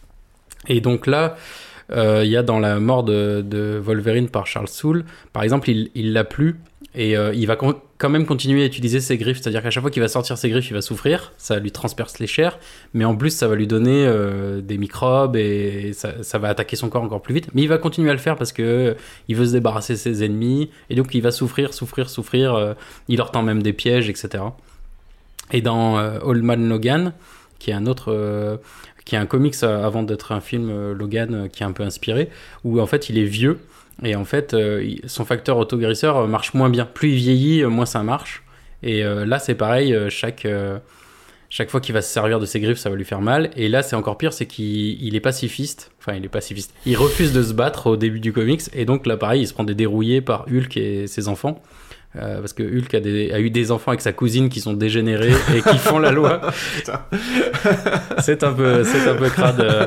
Et donc là, il euh, y a dans la mort de, de Wolverine par Charles Soule, par exemple, il, il l'a plus, et euh, il va con- quand même continuer à utiliser ses griffes, c'est-à-dire qu'à chaque fois qu'il va sortir ses griffes, il va souffrir, ça lui transperce les chairs, mais en plus, ça va lui donner euh, des microbes, et ça, ça va attaquer son corps encore plus vite, mais il va continuer à le faire parce que euh, il veut se débarrasser de ses ennemis, et donc il va souffrir, souffrir, souffrir, euh, il leur tend même des pièges, et cetera. Et dans euh, Old Man Logan, qui est un autre... Euh, qui est un comics avant d'être un film, euh, Logan, euh, qui est un peu inspiré, où en fait il est vieux, et en fait euh, il, son facteur auto-guérisseur marche moins bien. Plus il vieillit, moins ça marche. Et euh, là c'est pareil, euh, chaque, euh, chaque fois qu'il va se servir de ses griffes, ça va lui faire mal. Et là c'est encore pire, c'est qu'il il est pacifiste, enfin il est pacifiste, il refuse de se battre au début du comics, et donc là pareil, il se prend des dérouillés par Hulk et ses enfants. Euh, parce que Hulk a, des, a eu des enfants avec sa cousine qui sont dégénérés et qui font la loi. c'est un peu, c'est un peu crade.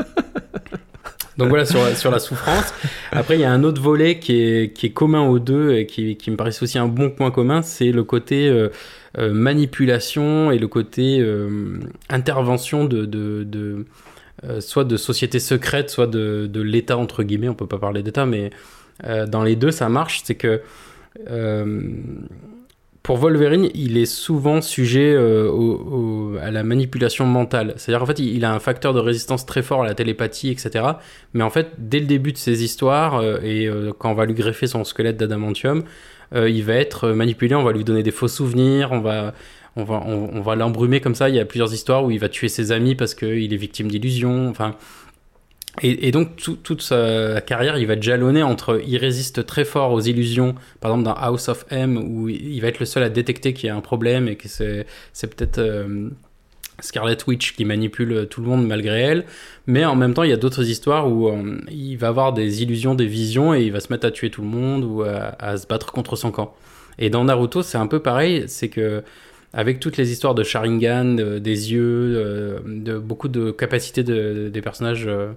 Donc voilà, sur, sur la souffrance. Après, il y a un autre volet qui est, qui est commun aux deux et qui, qui me paraît aussi un bon point commun, c'est le côté euh, euh, manipulation et le côté euh, intervention de, de, de euh, soit de sociétés secrètes, soit de, de l'État, entre guillemets. On peut pas parler d'État, mais euh, dans les deux, ça marche. C'est que Euh, pour Wolverine, il est souvent sujet euh, au, au, à la manipulation mentale. C'est-à-dire qu'en fait, il, il a un facteur de résistance très fort à la télépathie, et cetera. Mais en fait, dès le début de ses histoires, euh, et euh, quand on va lui greffer son squelette d'adamantium, euh, il va être manipulé, on va lui donner des faux souvenirs, on va, on va, on, on va l'embrumer comme ça. Il y a plusieurs histoires où il va tuer ses amis parce qu'il est victime d'illusions. Enfin... Et, et donc, tout, toute sa carrière, il va être jalonné entre... Il résiste très fort aux illusions, par exemple dans House of M, où il va être le seul à détecter qu'il y a un problème et que c'est, c'est peut-être euh, Scarlet Witch qui manipule tout le monde malgré elle. Mais en même temps, il y a d'autres histoires où euh, il va avoir des illusions, des visions, et il va se mettre à tuer tout le monde ou à, à se battre contre son camp. Et dans Naruto, c'est un peu pareil, c'est que... Avec toutes les histoires de Sharingan, de, des yeux, de, de beaucoup de capacités de, de, des personnages euh,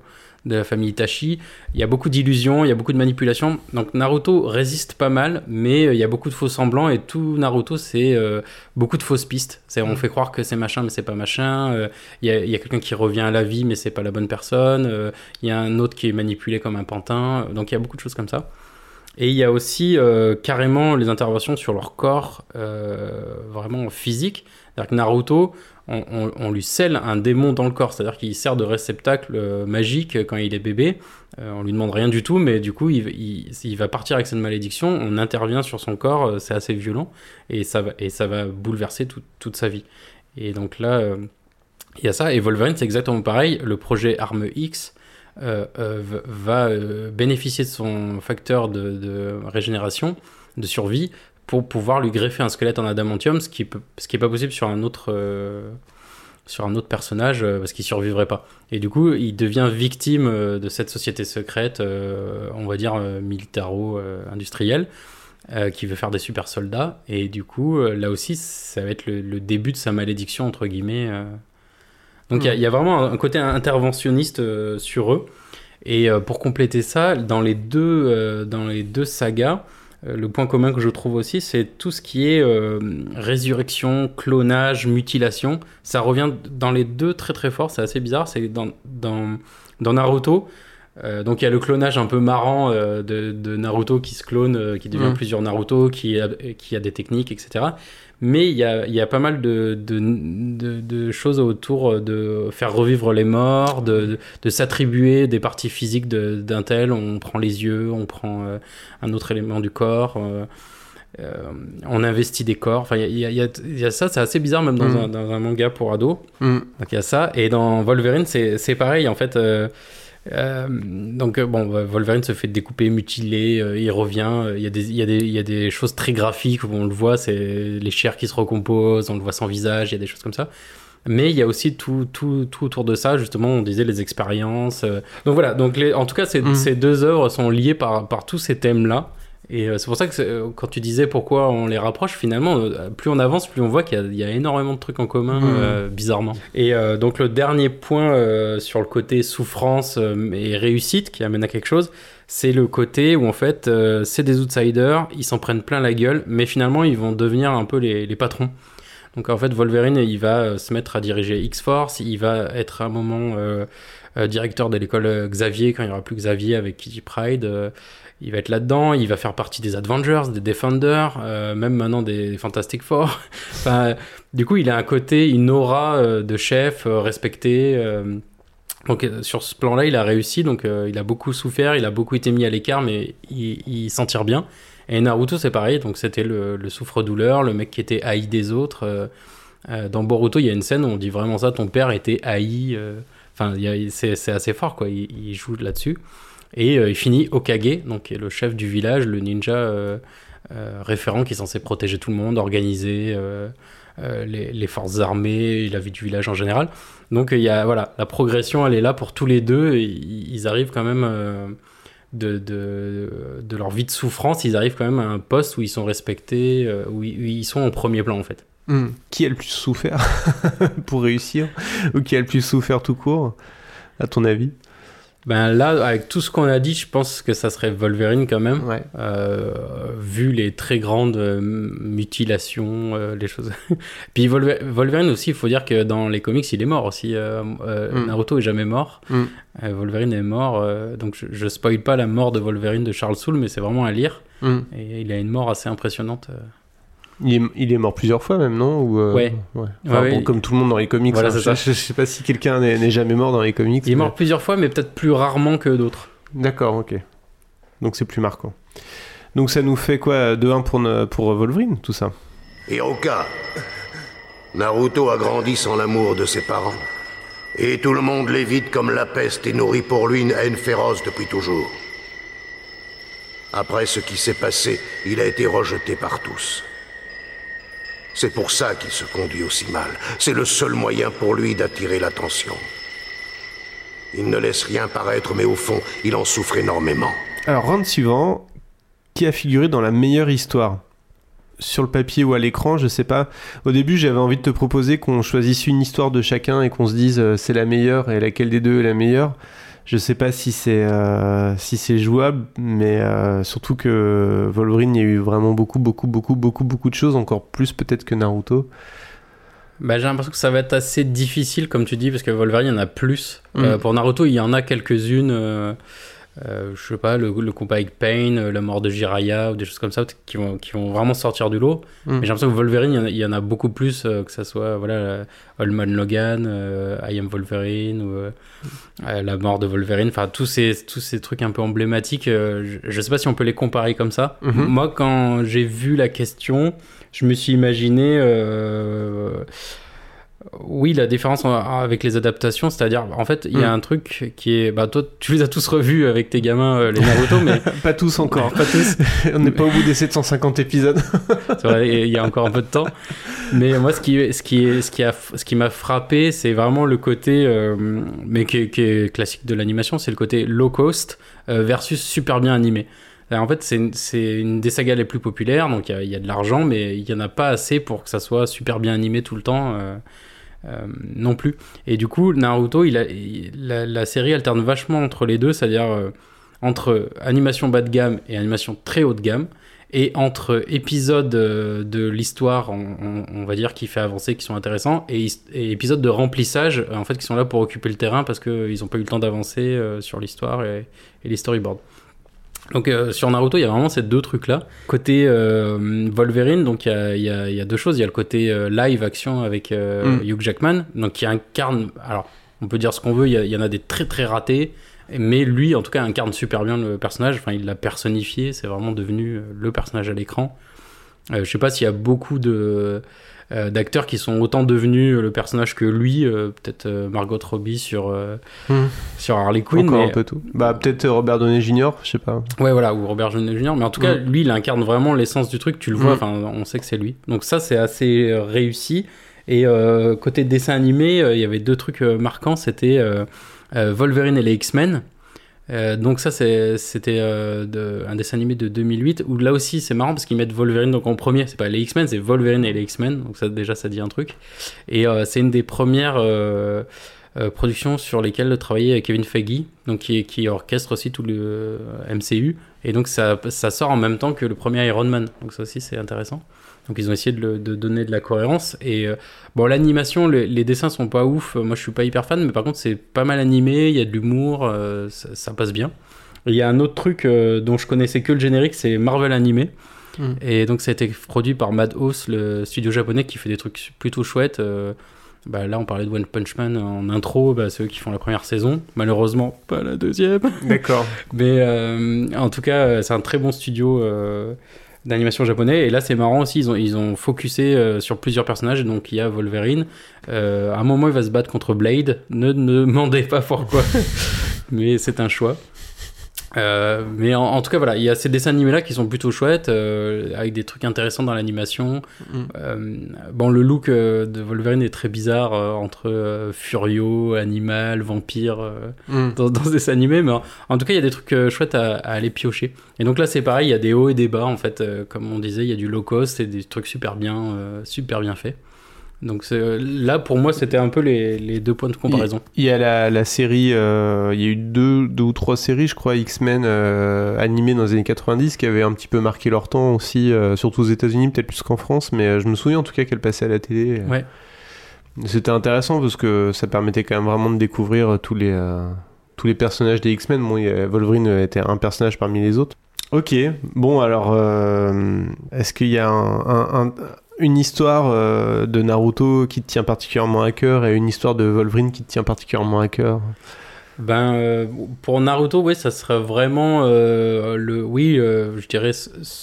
de la famille Itachi. Il y a beaucoup d'illusions, il y a beaucoup de manipulations. Donc Naruto résiste pas mal, mais euh, il y a beaucoup de faux semblants et tout Naruto, c'est euh, beaucoup de fausses pistes. C'est, on fait croire que c'est machin, mais c'est pas machin. Euh, il y a, il y a quelqu'un qui revient à la vie, mais c'est pas la bonne personne. Euh, il y a un autre qui est manipulé comme un pantin. Donc il y a beaucoup de choses comme ça. Et il y a aussi euh, carrément les interventions sur leur corps, euh, vraiment physique. C'est-à-dire que Naruto, on, on, on lui scelle un démon dans le corps, c'est-à-dire qu'il sert de réceptacle euh, magique quand il est bébé. Euh, on lui demande rien du tout, mais du coup, il, il, il va partir avec cette malédiction. On intervient sur son corps, euh, c'est assez violent, et ça va, et ça va bouleverser tout, toute sa vie. Et donc là, euh, il y a ça. Et Wolverine, c'est exactement pareil. Le projet Arme X euh, euh, va euh, bénéficier de son facteur de, de régénération, de survie, pour pouvoir lui greffer un squelette en adamantium, ce qui peut, ce qui est pas possible sur un autre euh, sur un autre personnage euh, parce qu'il survivrait pas. Et du coup, il devient victime euh, de cette société secrète, euh, on va dire euh, militaro-industrielle, euh, qui veut faire des super soldats. Et du coup, euh, là aussi, ça va être le, le début de sa malédiction entre guillemets. Euh. Donc il mmh. y, y a vraiment un côté interventionniste euh, sur eux. Et euh, pour compléter ça, dans les deux euh, dans les deux sagas, le point commun que je trouve aussi, c'est tout ce qui est euh, résurrection, clonage, mutilation. Ça revient dans les deux très très fort, c'est assez bizarre. C'est dans, dans, dans Naruto, euh, donc il y a le clonage un peu marrant euh, de, de Naruto qui se clone, euh, qui devient mmh. plusieurs Naruto, qui a, qui a des techniques, et cetera. Mais il y a, il y a pas mal de, de, de, de choses autour de faire revivre les morts, de, de, de s'attribuer des parties physiques de, d'un tel. On prend les yeux, on prend euh, un autre élément du corps, euh, euh, on investit des corps. Enfin, il y a, y, a, y a ça, c'est assez bizarre même dans, mmh. un, dans un manga pour ados. Mmh. Donc il y a ça. Et dans Wolverine, c'est, c'est pareil en fait. Euh, Euh, donc bon, Wolverine se fait découper, mutiler, euh, il revient, il y a des, il y a des, il y a des choses très graphiques où on le voit, c'est les chairs qui se recomposent, on le voit sans visage, il y a des choses comme ça. Mais il y a aussi tout, tout, tout autour de ça, justement, on disait les expériences. Euh... Donc voilà, donc les, en tout cas, ces, mmh. ces deux œuvres sont liées par, par tous ces thèmes-là. Et euh, c'est pour ça que euh, quand tu disais pourquoi on les rapproche, finalement, euh, plus on avance, plus on voit qu'il y a, il y a énormément de trucs en commun, mmh. euh, bizarrement. Et euh, donc le dernier point euh, sur le côté souffrance euh, et réussite qui amène à quelque chose, c'est le côté où en fait, euh, c'est des outsiders, ils s'en prennent plein la gueule, mais finalement, ils vont devenir un peu les, les patrons. Donc en fait, Wolverine, il va se mettre à diriger X-Force, il va être à un moment euh, euh, directeur de l'école Xavier, quand il n'y aura plus Xavier avec Kitty Pryde. Euh, il va être là-dedans, il va faire partie des Avengers, des Defenders, euh, même maintenant des Fantastic Four. Enfin, du coup, il a un côté, une aura euh, de chef euh, respecté. Euh, donc euh, sur ce plan-là, il a réussi, donc euh, il a beaucoup souffert, il a beaucoup été mis à l'écart, mais il, il s'en tire bien. Et Naruto, c'est pareil, donc c'était le, le souffre-douleur, le mec qui était haï des autres. Euh, euh, dans Boruto, il y a une scène où on dit vraiment ça, ton père était haï. Enfin, euh, c'est, c'est assez fort, quoi. Il, il joue là-dessus. Et euh, il finit Hokage, donc qui est le chef du village, le ninja euh, euh, référent qui est censé protéger tout le monde, organiser euh, euh, les, les forces armées, la vie du village en général. Donc il y a voilà, la progression, elle est là pour tous les deux. Et ils arrivent quand même euh, de, de, de leur vie de souffrance, ils arrivent quand même à un poste où ils sont respectés, euh, où, ils, où ils sont en premier plan en fait. Mmh. Qui a le plus souffert pour réussir, ou qui a le plus souffert tout court, à ton avis? Ben là, avec tout ce qu'on a dit, je pense que ça serait Wolverine quand même, ouais. euh, vu les très grandes euh, mutilations, euh, les choses. Puis Wolver- Wolverine aussi, il faut dire que dans les comics, il est mort aussi. Euh, euh, mm. Naruto est jamais mort, mm. euh, Wolverine est mort, euh, donc je, je spoil pas la mort de Wolverine de Charles Soule, mais c'est vraiment à lire. Mm. Et il a une mort assez impressionnante. Euh. Il est, il est mort plusieurs fois même, non? Ou euh... Ouais. ouais. Enfin, ouais, bon, ouais. Comme tout le monde dans les comics. Voilà, hein. c'est je, ça. Je, je sais pas si quelqu'un n'est, n'est jamais mort dans les comics. Il est mais... mort plusieurs fois, mais peut-être plus rarement que d'autres. D'accord, ok. Donc c'est plus marquant. Donc ça nous fait quoi? deux un pour, pour Wolverine, tout ça? Hiroka, Naruto a grandi sans l'amour de ses parents. Et tout le monde l'évite comme la peste et nourrit pour lui une haine féroce depuis toujours. Après ce qui s'est passé, il a été rejeté par tous. C'est pour ça qu'il se conduit aussi mal. C'est le seul moyen pour lui d'attirer l'attention. Il ne laisse rien paraître, mais au fond, il en souffre énormément. Alors, round suivant, qui a figuré dans la meilleure histoire? Sur le papier ou à l'écran, je sais pas. Au début, j'avais envie de te proposer qu'on choisisse une histoire de chacun et qu'on se dise euh, c'est la meilleure et laquelle des deux est la meilleure. Je sais pas si c'est euh, si c'est jouable, mais euh, surtout que Wolverine, il y a eu vraiment beaucoup, beaucoup, beaucoup, beaucoup, beaucoup de choses, encore plus peut-être que Naruto. Bah, j'ai l'impression que ça va être assez difficile, comme tu dis, parce que Wolverine, il y en a plus. Mm. Euh, pour Naruto, il y en a quelques-unes. Euh, euh, je sais pas, le, le combat avec Pain, euh, la mort de Jiraiya, ou des choses comme ça, qui vont, qui vont vraiment sortir du lot. Mm. Mais j'ai l'impression que Wolverine, il y en a, il y en a beaucoup plus, euh, que ça soit voilà, Old Man Logan, euh, I Am Wolverine, ou euh, euh, la mort de Wolverine. Enfin, tous ces, tous ces trucs un peu emblématiques. Euh, je, je sais pas si on peut les comparer comme ça. Mm-hmm. Moi, quand j'ai vu la question, je me suis imaginé... Euh, oui, la différence avec les adaptations, c'est-à-dire, en fait, il y a mm. un truc qui est... Bah, toi, tu les as tous revus avec tes gamins, euh, les Naruto, mais... Pas tous encore. Pas tous. On n'est pas au bout des sept cent cinquante épisodes. C'est vrai, il y a encore un peu de temps. Mais moi, ce qui, ce qui, est, ce qui, a, ce qui m'a frappé, c'est vraiment le côté, euh, mais qui est, qui est classique de l'animation, c'est le côté low cost euh, versus super bien animé. Alors, en fait, c'est une, c'est une des sagas les plus populaires, donc il y, y a de l'argent, mais il n'y en a pas assez pour que ça soit super bien animé tout le temps. Euh, Euh, non plus. Et du coup, Naruto, il a, il, la, la série alterne vachement entre les deux, c'est-à-dire euh, entre animation bas de gamme et animation très haut de gamme, et entre épisodes euh, de l'histoire, on, on, on va dire, qui fait avancer, qui sont intéressants, et, et épisodes de remplissage, en fait, qui sont là pour occuper le terrain parce qu'ils n'ont pas eu le temps d'avancer euh, sur l'histoire et, et les storyboards. Donc euh, sur Naruto, il y a vraiment ces deux trucs-là. Côté euh, Wolverine, donc il y a, y, a, y a deux choses. Il y a le côté euh, live action avec euh, mm. Hugh Jackman, donc qui incarne. Alors, on peut dire ce qu'on veut. Il y, y en a des très très ratés, mais lui, en tout cas, incarne super bien le personnage. Enfin, il l'a personnifié. C'est vraiment devenu le personnage à l'écran. Euh, je sais pas s'il y a beaucoup de euh, d'acteurs qui sont autant devenus le personnage que lui, euh, peut-être euh, Margot Robbie sur euh, mmh. sur Harley Quinn, encore mais... un peu tout. Bah peut-être Robert Downey junior, je sais pas. Ouais, voilà, ou Robert Downey junior, mais en tout cas, mmh. lui, il incarne vraiment l'essence du truc. Tu le vois, enfin, mmh. on sait que c'est lui. Donc ça, c'est assez réussi. Et euh, côté dessin animé, il euh, y avait deux trucs euh, marquants. C'était euh, euh, Wolverine et les X-Men. Euh, donc ça c'est, c'était euh, de, un dessin animé de deux mille huit où là aussi c'est marrant parce qu'ils mettent Wolverine donc en premier, c'est pas les X-Men, c'est Wolverine et les X-Men, donc ça déjà ça dit un truc, et euh, c'est une des premières euh, euh, productions sur lesquelles travaillait Kevin Feige, donc qui, qui orchestre aussi tout le M C U, et donc ça, ça sort en même temps que le premier Iron Man, donc ça aussi c'est intéressant. Donc ils ont essayé de, le, de donner de la cohérence. Et euh, bon, l'animation, les, les dessins sont pas ouf. Moi, je suis pas hyper fan, mais par contre, c'est pas mal animé. Il y a de l'humour, euh, ça, ça passe bien. Il y a un autre truc euh, dont je connaissais que le générique, c'est Marvel animé. Mm. Et donc ça a été produit par Madhouse, le studio japonais qui fait des trucs plutôt chouettes. Euh, bah, là, on parlait de One Punch Man en intro. Bah, c'est eux qui font la première saison. Malheureusement, pas la deuxième. D'accord. Mais euh, en tout cas, c'est un très bon studio. Euh, d'animation japonais, et là c'est marrant aussi, ils ont, ils ont focusé euh, sur plusieurs personnages, donc il y a Wolverine, euh, à un moment il va se battre contre Blade, ne, ne demandez pas pourquoi, mais c'est un choix. Euh, mais en, en tout cas voilà, il y a ces dessins animés là qui sont plutôt chouettes, euh, avec des trucs intéressants dans l'animation. Mm. Euh, bon, le look euh, de Wolverine est très bizarre, euh, entre euh, Furio, animal, vampire, euh, mm. dans, dans ce dessin animé, mais en, en tout cas il y a des trucs euh, chouettes à, à aller piocher. Et donc là c'est pareil, il y a des hauts et des bas en fait, euh, comme on disait, il y a du low cost et des trucs super bien, euh, super bien faits. Donc c'est, là pour moi c'était un peu les, les deux points de comparaison. Il y a la, la série, euh, il y a eu deux, deux ou trois séries je crois X-Men euh, animées dans les années quatre-vingt-dix qui avaient un petit peu marqué leur temps aussi, euh, surtout aux États-Unis peut-être plus qu'en France, mais euh, je me souviens en tout cas qu'elle passait à la télé. Euh, ouais. C'était intéressant parce que ça permettait quand même vraiment de découvrir tous les, euh, tous les personnages des X-Men. Bon, il y a, Wolverine était un personnage parmi les autres. Ok, bon alors euh, est-ce qu'il y a un... un, un une histoire euh, de Naruto qui te tient particulièrement à cœur et une histoire de Wolverine qui te tient particulièrement à cœur? Ben, euh, pour Naruto, oui, ça serait vraiment euh, le, oui, euh, je dirais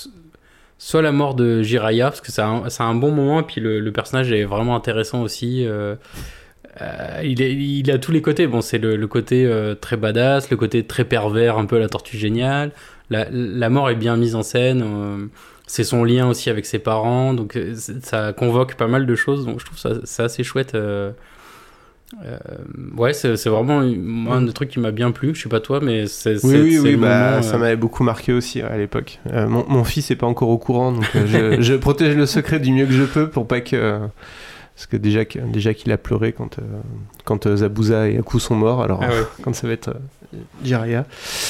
soit la mort de Jiraiya, parce que c'est un, c'est un bon moment, et puis le, le personnage est vraiment intéressant aussi. Euh, euh, il, est, il a tous les côtés. Bon, c'est le, le côté euh, très badass, le côté très pervers, un peu la tortue géniale. La, la mort est bien mise en scène. Euh, c'est son lien aussi avec ses parents, donc ça convoque pas mal de choses, donc je trouve ça c'est assez chouette. Euh, euh, ouais, c'est, c'est vraiment un des trucs qui m'a bien plu. Je sais pas toi, mais c'est, oui, c'est, oui, c'est oui, le bah, moment, ça euh... m'avait beaucoup marqué aussi à l'époque. Euh, mon, mon fils est pas encore au courant, donc euh, je, je protège le secret du mieux que je peux pour pas que. Euh, parce que déjà, que, déjà qu'il a pleuré quand, euh, quand euh, Zabuza et Aku sont morts, alors ah ouais. quand ça va être. Euh, Jiraiya.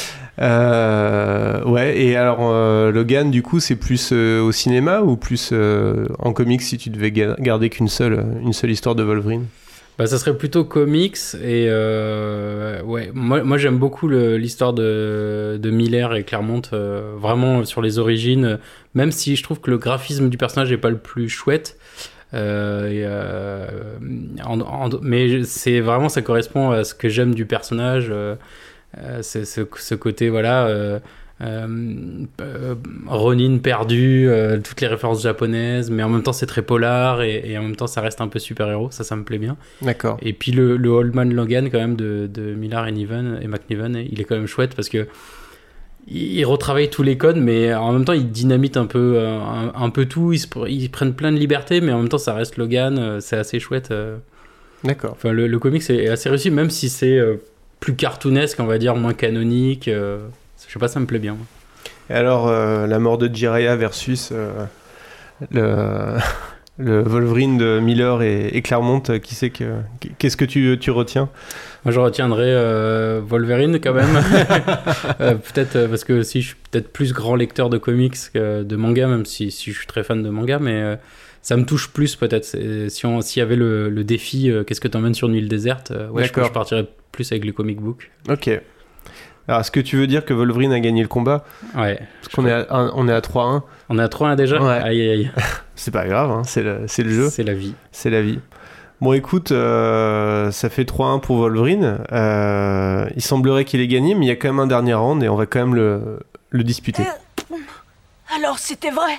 Euh, ouais, et alors euh, Logan, du coup, c'est plus euh, au cinéma ou plus euh, en comics si tu devais ga- garder qu'une seule, une seule histoire de Wolverine? Bah, ça serait plutôt comics et euh, ouais, moi, moi j'aime beaucoup le, l'histoire de, de Miller et Claremont, euh, vraiment sur les origines, même si je trouve que le graphisme du personnage n'est pas le plus chouette. Euh, et, euh, en, en, mais c'est vraiment, ça correspond à ce que j'aime du personnage, euh, euh, c'est, ce, ce côté, voilà, euh, euh, euh, Ronin perdu, euh, toutes les références japonaises, mais en même temps c'est très polar et, et en même temps ça reste un peu super-héros, ça, ça me plaît bien. D'accord. Et puis le, le Old Man Logan quand même de, de Miller et Niven et McNiven, il est quand même chouette parce que ils retravaillent tous les codes, mais en même temps ils dynamitent un peu, un, un peu tout, ils, se, ils prennent plein de liberté, mais en même temps ça reste Logan, c'est assez chouette. D'accord. Enfin, le, le comics est assez réussi, même si c'est plus cartoonesque, on va dire, moins canonique. Je sais pas, ça me plaît bien. Et alors, euh, la mort de Jiraiya versus euh, le, le Wolverine de Miller et, et Claremont, qui c'est que, qu'est-ce que tu, tu retiens? Moi, je retiendrai euh, Wolverine quand même. euh, peut-être euh, parce que aussi, je suis peut-être plus grand lecteur de comics que de manga, même si, si je suis très fan de manga, mais euh, ça me touche plus peut-être. C'est, si on, s'il y avait le, le défi, euh, qu'est-ce que t'emmènes sur une île déserte, euh, ouais, je, je partirais plus avec les comic books. Ok. Alors, est-ce que tu veux dire que Wolverine a gagné le combat? Ouais. Parce qu'on est à, un, on est à trois un. On est à trois un déjà? Ouais. Aïe, aïe, aïe. C'est pas grave, hein, c'est, le, c'est le jeu. C'est la vie. C'est la vie. Bon, écoute, euh, ça fait trois un pour Wolverine. Euh, il semblerait qu'il ait gagné, mais il y a quand même un dernier round et on va quand même le, le disputer. Euh, alors, c'était vrai?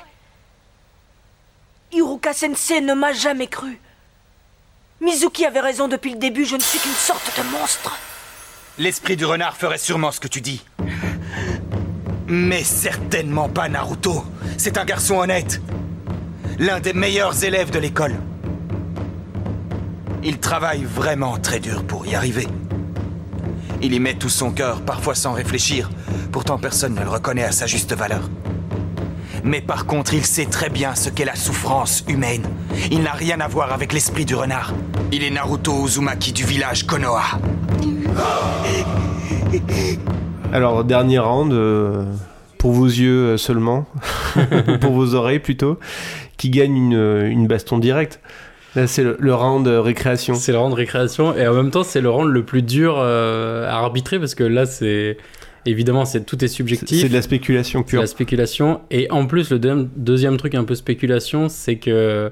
Iruka Sensei ne m'a jamais cru. Mizuki avait raison depuis le début, je ne suis qu'une sorte de monstre. L'esprit du renard ferait sûrement ce que tu dis. Mais certainement pas Naruto. C'est un garçon honnête. L'un des meilleurs élèves de l'école. Il travaille vraiment très dur pour y arriver. Il y met tout son cœur, parfois sans réfléchir. Pourtant, personne ne le reconnaît à sa juste valeur. Mais par contre, il sait très bien ce qu'est la souffrance humaine. Il n'a rien à voir avec l'esprit du renard. Il est Naruto Uzumaki du village Konoha. Alors, dernier round, euh, pour vos yeux seulement, pour vos oreilles plutôt, qui gagne une, une baston directe. Là, c'est le, le round récréation. C'est le round récréation, et en même temps, c'est le round le plus dur euh, à arbitrer, parce que là, c'est... Évidemment, c'est, tout est subjectif. C'est, c'est de la spéculation pure. C'est de la spéculation. Et en plus, le deuxième, deuxième truc un peu spéculation, c'est que...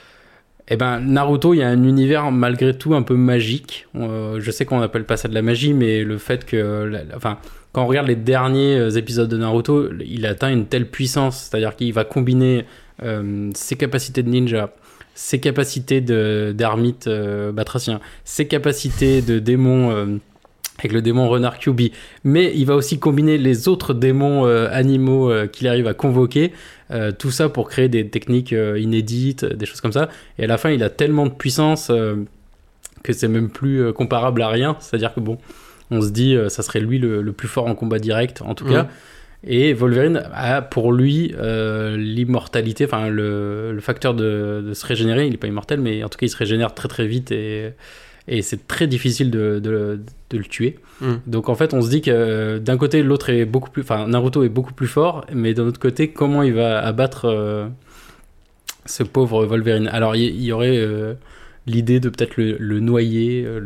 Eh ben, Naruto, il y a un univers malgré tout un peu magique. Euh, je sais qu'on n'appelle pas ça de la magie, mais le fait que... La, la, enfin, quand on regarde les derniers épisodes de Naruto, il atteint une telle puissance. C'est-à-dire qu'il va combiner euh, ses capacités de ninja, ses capacités de, d'ermite euh, batracien, ses capacités de démon... Euh, avec le démon renard Kyuubi, mais il va aussi combiner les autres démons euh, animaux euh, qu'il arrive à convoquer, euh, tout ça pour créer des techniques euh, inédites, des choses comme ça, et à la fin il a tellement de puissance euh, que c'est même plus euh, comparable à rien, c'est-à-dire que bon, on se dit euh, ça serait lui le, le plus fort en combat direct en tout mmh. cas, et Wolverine a pour lui euh, l'immortalité, enfin le, le facteur de, de se régénérer, il est pas immortel, mais en tout cas il se régénère très très vite et... et c'est très difficile de, de, de le tuer. Mm. Donc en fait, on se dit que euh, d'un côté, l'autre est beaucoup plus... Enfin, Naruto est beaucoup plus fort, mais d'un autre côté, comment il va abattre euh, ce pauvre Wolverine? Alors, il y, y aurait euh, l'idée de peut-être le, le noyer, euh, le,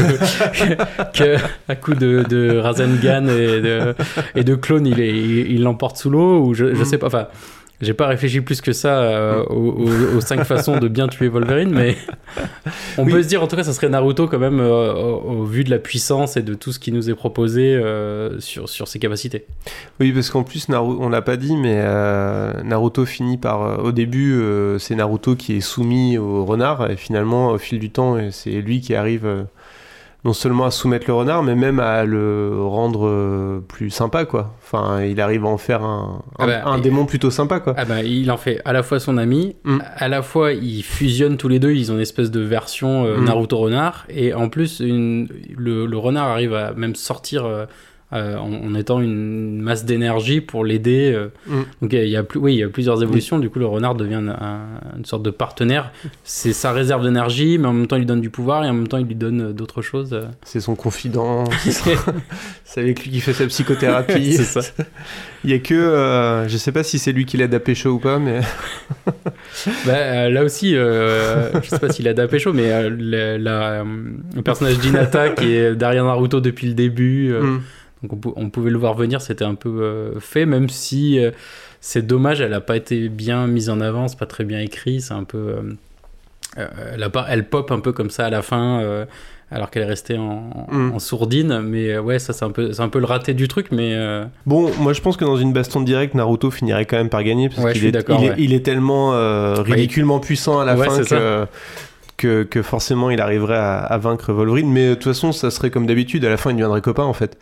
le que, à coup de, de Rasengan et de, et de clone, il, est, il, il l'emporte sous l'eau, ou je, mm. je sais pas... Enfin, j'ai pas réfléchi plus que ça euh, aux, aux, aux cinq façons de bien tuer Wolverine, mais on oui. peut se dire en tout cas ça serait Naruto quand même euh, au, au vu de la puissance et de tout ce qui nous est proposé euh, sur, sur ses capacités. Oui, parce qu'en plus, Naruto, on l'a pas dit, mais euh, Naruto finit par... Euh, au début, euh, c'est Naruto qui est soumis au renard, et finalement, au fil du temps, c'est lui qui arrive... Euh, non seulement à soumettre le renard, mais même à le rendre plus sympa, quoi. Enfin, il arrive à en faire un, un, ah bah, un démon plutôt sympa, quoi. Ah bah, il en fait à la fois son ami, mm. à la fois ils fusionnent tous les deux, ils ont une espèce de version euh, mm. Naruto renard, et en plus une, le, le renard arrive à même sortir euh, euh, en, en étant une masse d'énergie pour l'aider. Euh. Mm. Donc il y a plus, oui, il y a plusieurs évolutions. Mm. Du coup, le renard devient un, un, une sorte de partenaire. C'est sa réserve d'énergie, mais en même temps, il lui donne du pouvoir et en même temps, il lui donne d'autres choses. C'est son confident. c'est, son... c'est avec lui qui fait sa psychothérapie. C'est ça. Il y a que, euh, je sais pas si c'est lui qui l'aide à pécho ou pas, mais bah, euh, là aussi, euh, je sais pas s'il aide à pécho, mais euh, la, la, euh, le personnage d'Hinata qui est derrière Naruto depuis le début. Euh, mm. Donc on, pou- on pouvait le voir venir, c'était un peu euh, fait, même si euh, c'est dommage, elle a pas été bien mise en avant, c'est pas très bien écrit, c'est un peu, euh, euh, elle, a pas, elle pop un peu comme ça à la fin, euh, alors qu'elle est restée en, mm. en sourdine, mais euh, ouais, ça c'est un peu, c'est un peu le raté du truc, mais euh... bon, moi je pense que dans une baston directe, Naruto finirait quand même par gagner parce ouais, qu'il est, il, ouais. est, il est tellement euh, ridiculement ouais. puissant à la ouais, fin que. Que, que forcément il arriverait à, à vaincre Wolverine, mais de toute façon ça serait comme d'habitude, à la fin ils deviendraient copains en fait.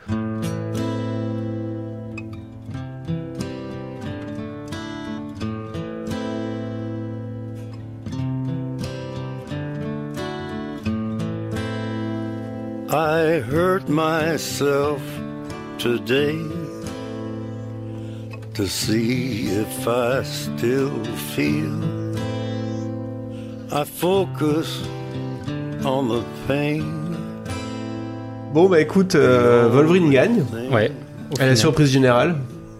I hurt myself today to see if I still feel. I focus on the pain. Bon bah écoute, euh, Wolverine gagne. Ouais. À la surprise générale.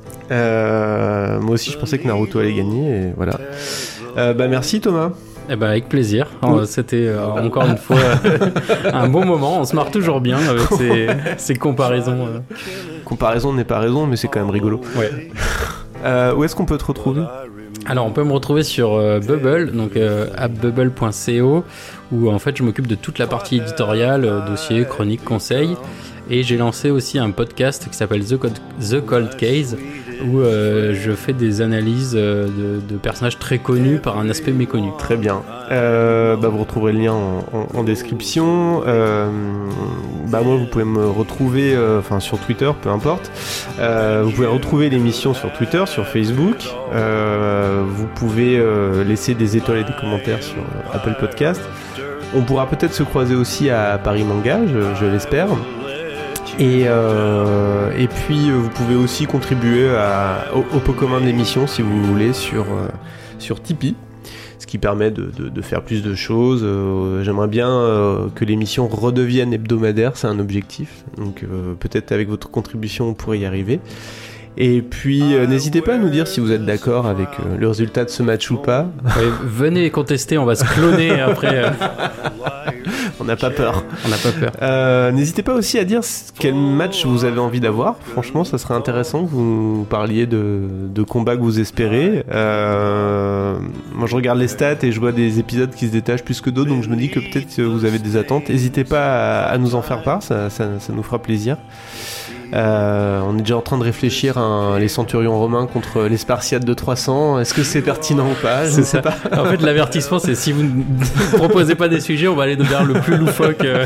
Euh, moi aussi je pensais que Naruto allait gagner et voilà. Euh, bah merci Thomas. Eh ben avec plaisir. Alors, c'était euh, encore une fois un bon moment. On se marre toujours bien avec ces, ces comparaisons. Euh. Comparaison n'est pas raison, mais c'est quand même rigolo. Ouais. Euh, où est-ce qu'on peut te retrouver ? Alors on peut me retrouver sur euh, Bubble, donc euh, appbubble point co, où en fait je m'occupe de toute la partie éditoriale, euh, dossier, chronique, conseil. Et j'ai lancé aussi un podcast qui s'appelle The Cold, The Cold Case, où euh, je fais des analyses euh, de, de personnages très connus par un aspect méconnu. Très bien. Euh, bah vous retrouverez le lien en, en, en description. Euh, bah moi vous pouvez me retrouver enfin euh, sur Twitter, peu importe. Euh, vous pouvez retrouver l'émission sur Twitter, sur Facebook. Euh, vous pouvez euh, laisser des étoiles et des commentaires sur Apple Podcast. On pourra peut-être se croiser aussi à Paris Manga, je, je l'espère. Et, euh, et puis vous pouvez aussi contribuer à, au, au pot commun de l'émission si vous voulez sur, euh, sur Tipeee, ce qui permet de, de, de faire plus de choses. Euh, j'aimerais bien euh, que l'émission redevienne hebdomadaire, c'est un objectif, donc euh, peut-être avec votre contribution on pourrait y arriver. Et puis euh, n'hésitez pas à nous dire si vous êtes d'accord avec euh, le résultat de ce match ou pas. Ouais, venez contester, on va se cloner après. Euh... On n'a pas peur. On n'a pas peur. Euh, n'hésitez pas aussi à dire quel match vous avez envie d'avoir. Franchement, ça serait intéressant que vous parliez de, de combats que vous espérez. Euh, moi, je regarde les stats et je vois des épisodes qui se détachent plus que d'autres, donc je me dis que peut-être que vous avez des attentes. N'hésitez pas à, à nous en faire part, ça, ça, ça nous fera plaisir. Euh, on est déjà en train de réfléchir à un, les centurions romains contre les Spartiates de trois cents. Est-ce que c'est pertinent ou pas ? Je c'est ne sais ça. pas. En fait, l'avertissement, c'est si vous ne proposez pas des sujets, on va aller vers le plus loufoque. Euh...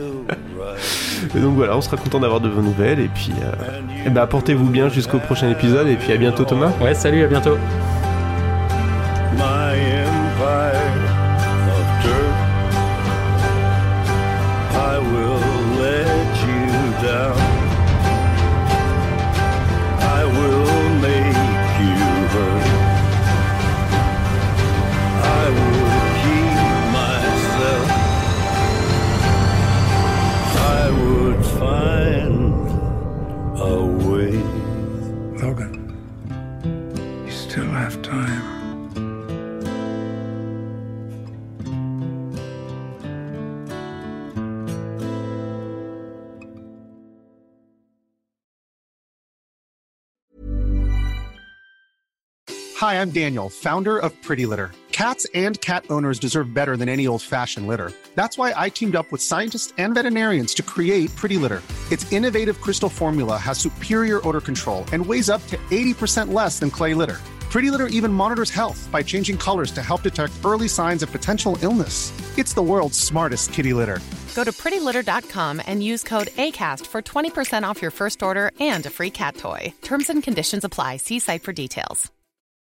Et donc voilà, on sera content d'avoir de vos nouvelles. Et puis, euh, et ben, portez-vous bien jusqu'au prochain épisode. Et puis à bientôt, Thomas. Ouais, salut, à bientôt. My empire of dirt, I will let you down. I will make you hurt. I will keep myself. I would find a way. Logan, you still have time. Hi, I'm Daniel, founder of Pretty Litter. Cats and cat owners deserve better than any old-fashioned litter. That's why I teamed up with scientists and veterinarians to create Pretty Litter. Its innovative crystal formula has superior odor control and weighs up to eighty percent less than clay litter. Pretty Litter even monitors health by changing colors to help detect early signs of potential illness. It's the world's smartest kitty litter. Go to pretty litter dot com and use code ACAST for twenty percent off your first order and a free cat toy. Terms and conditions apply. See site for details.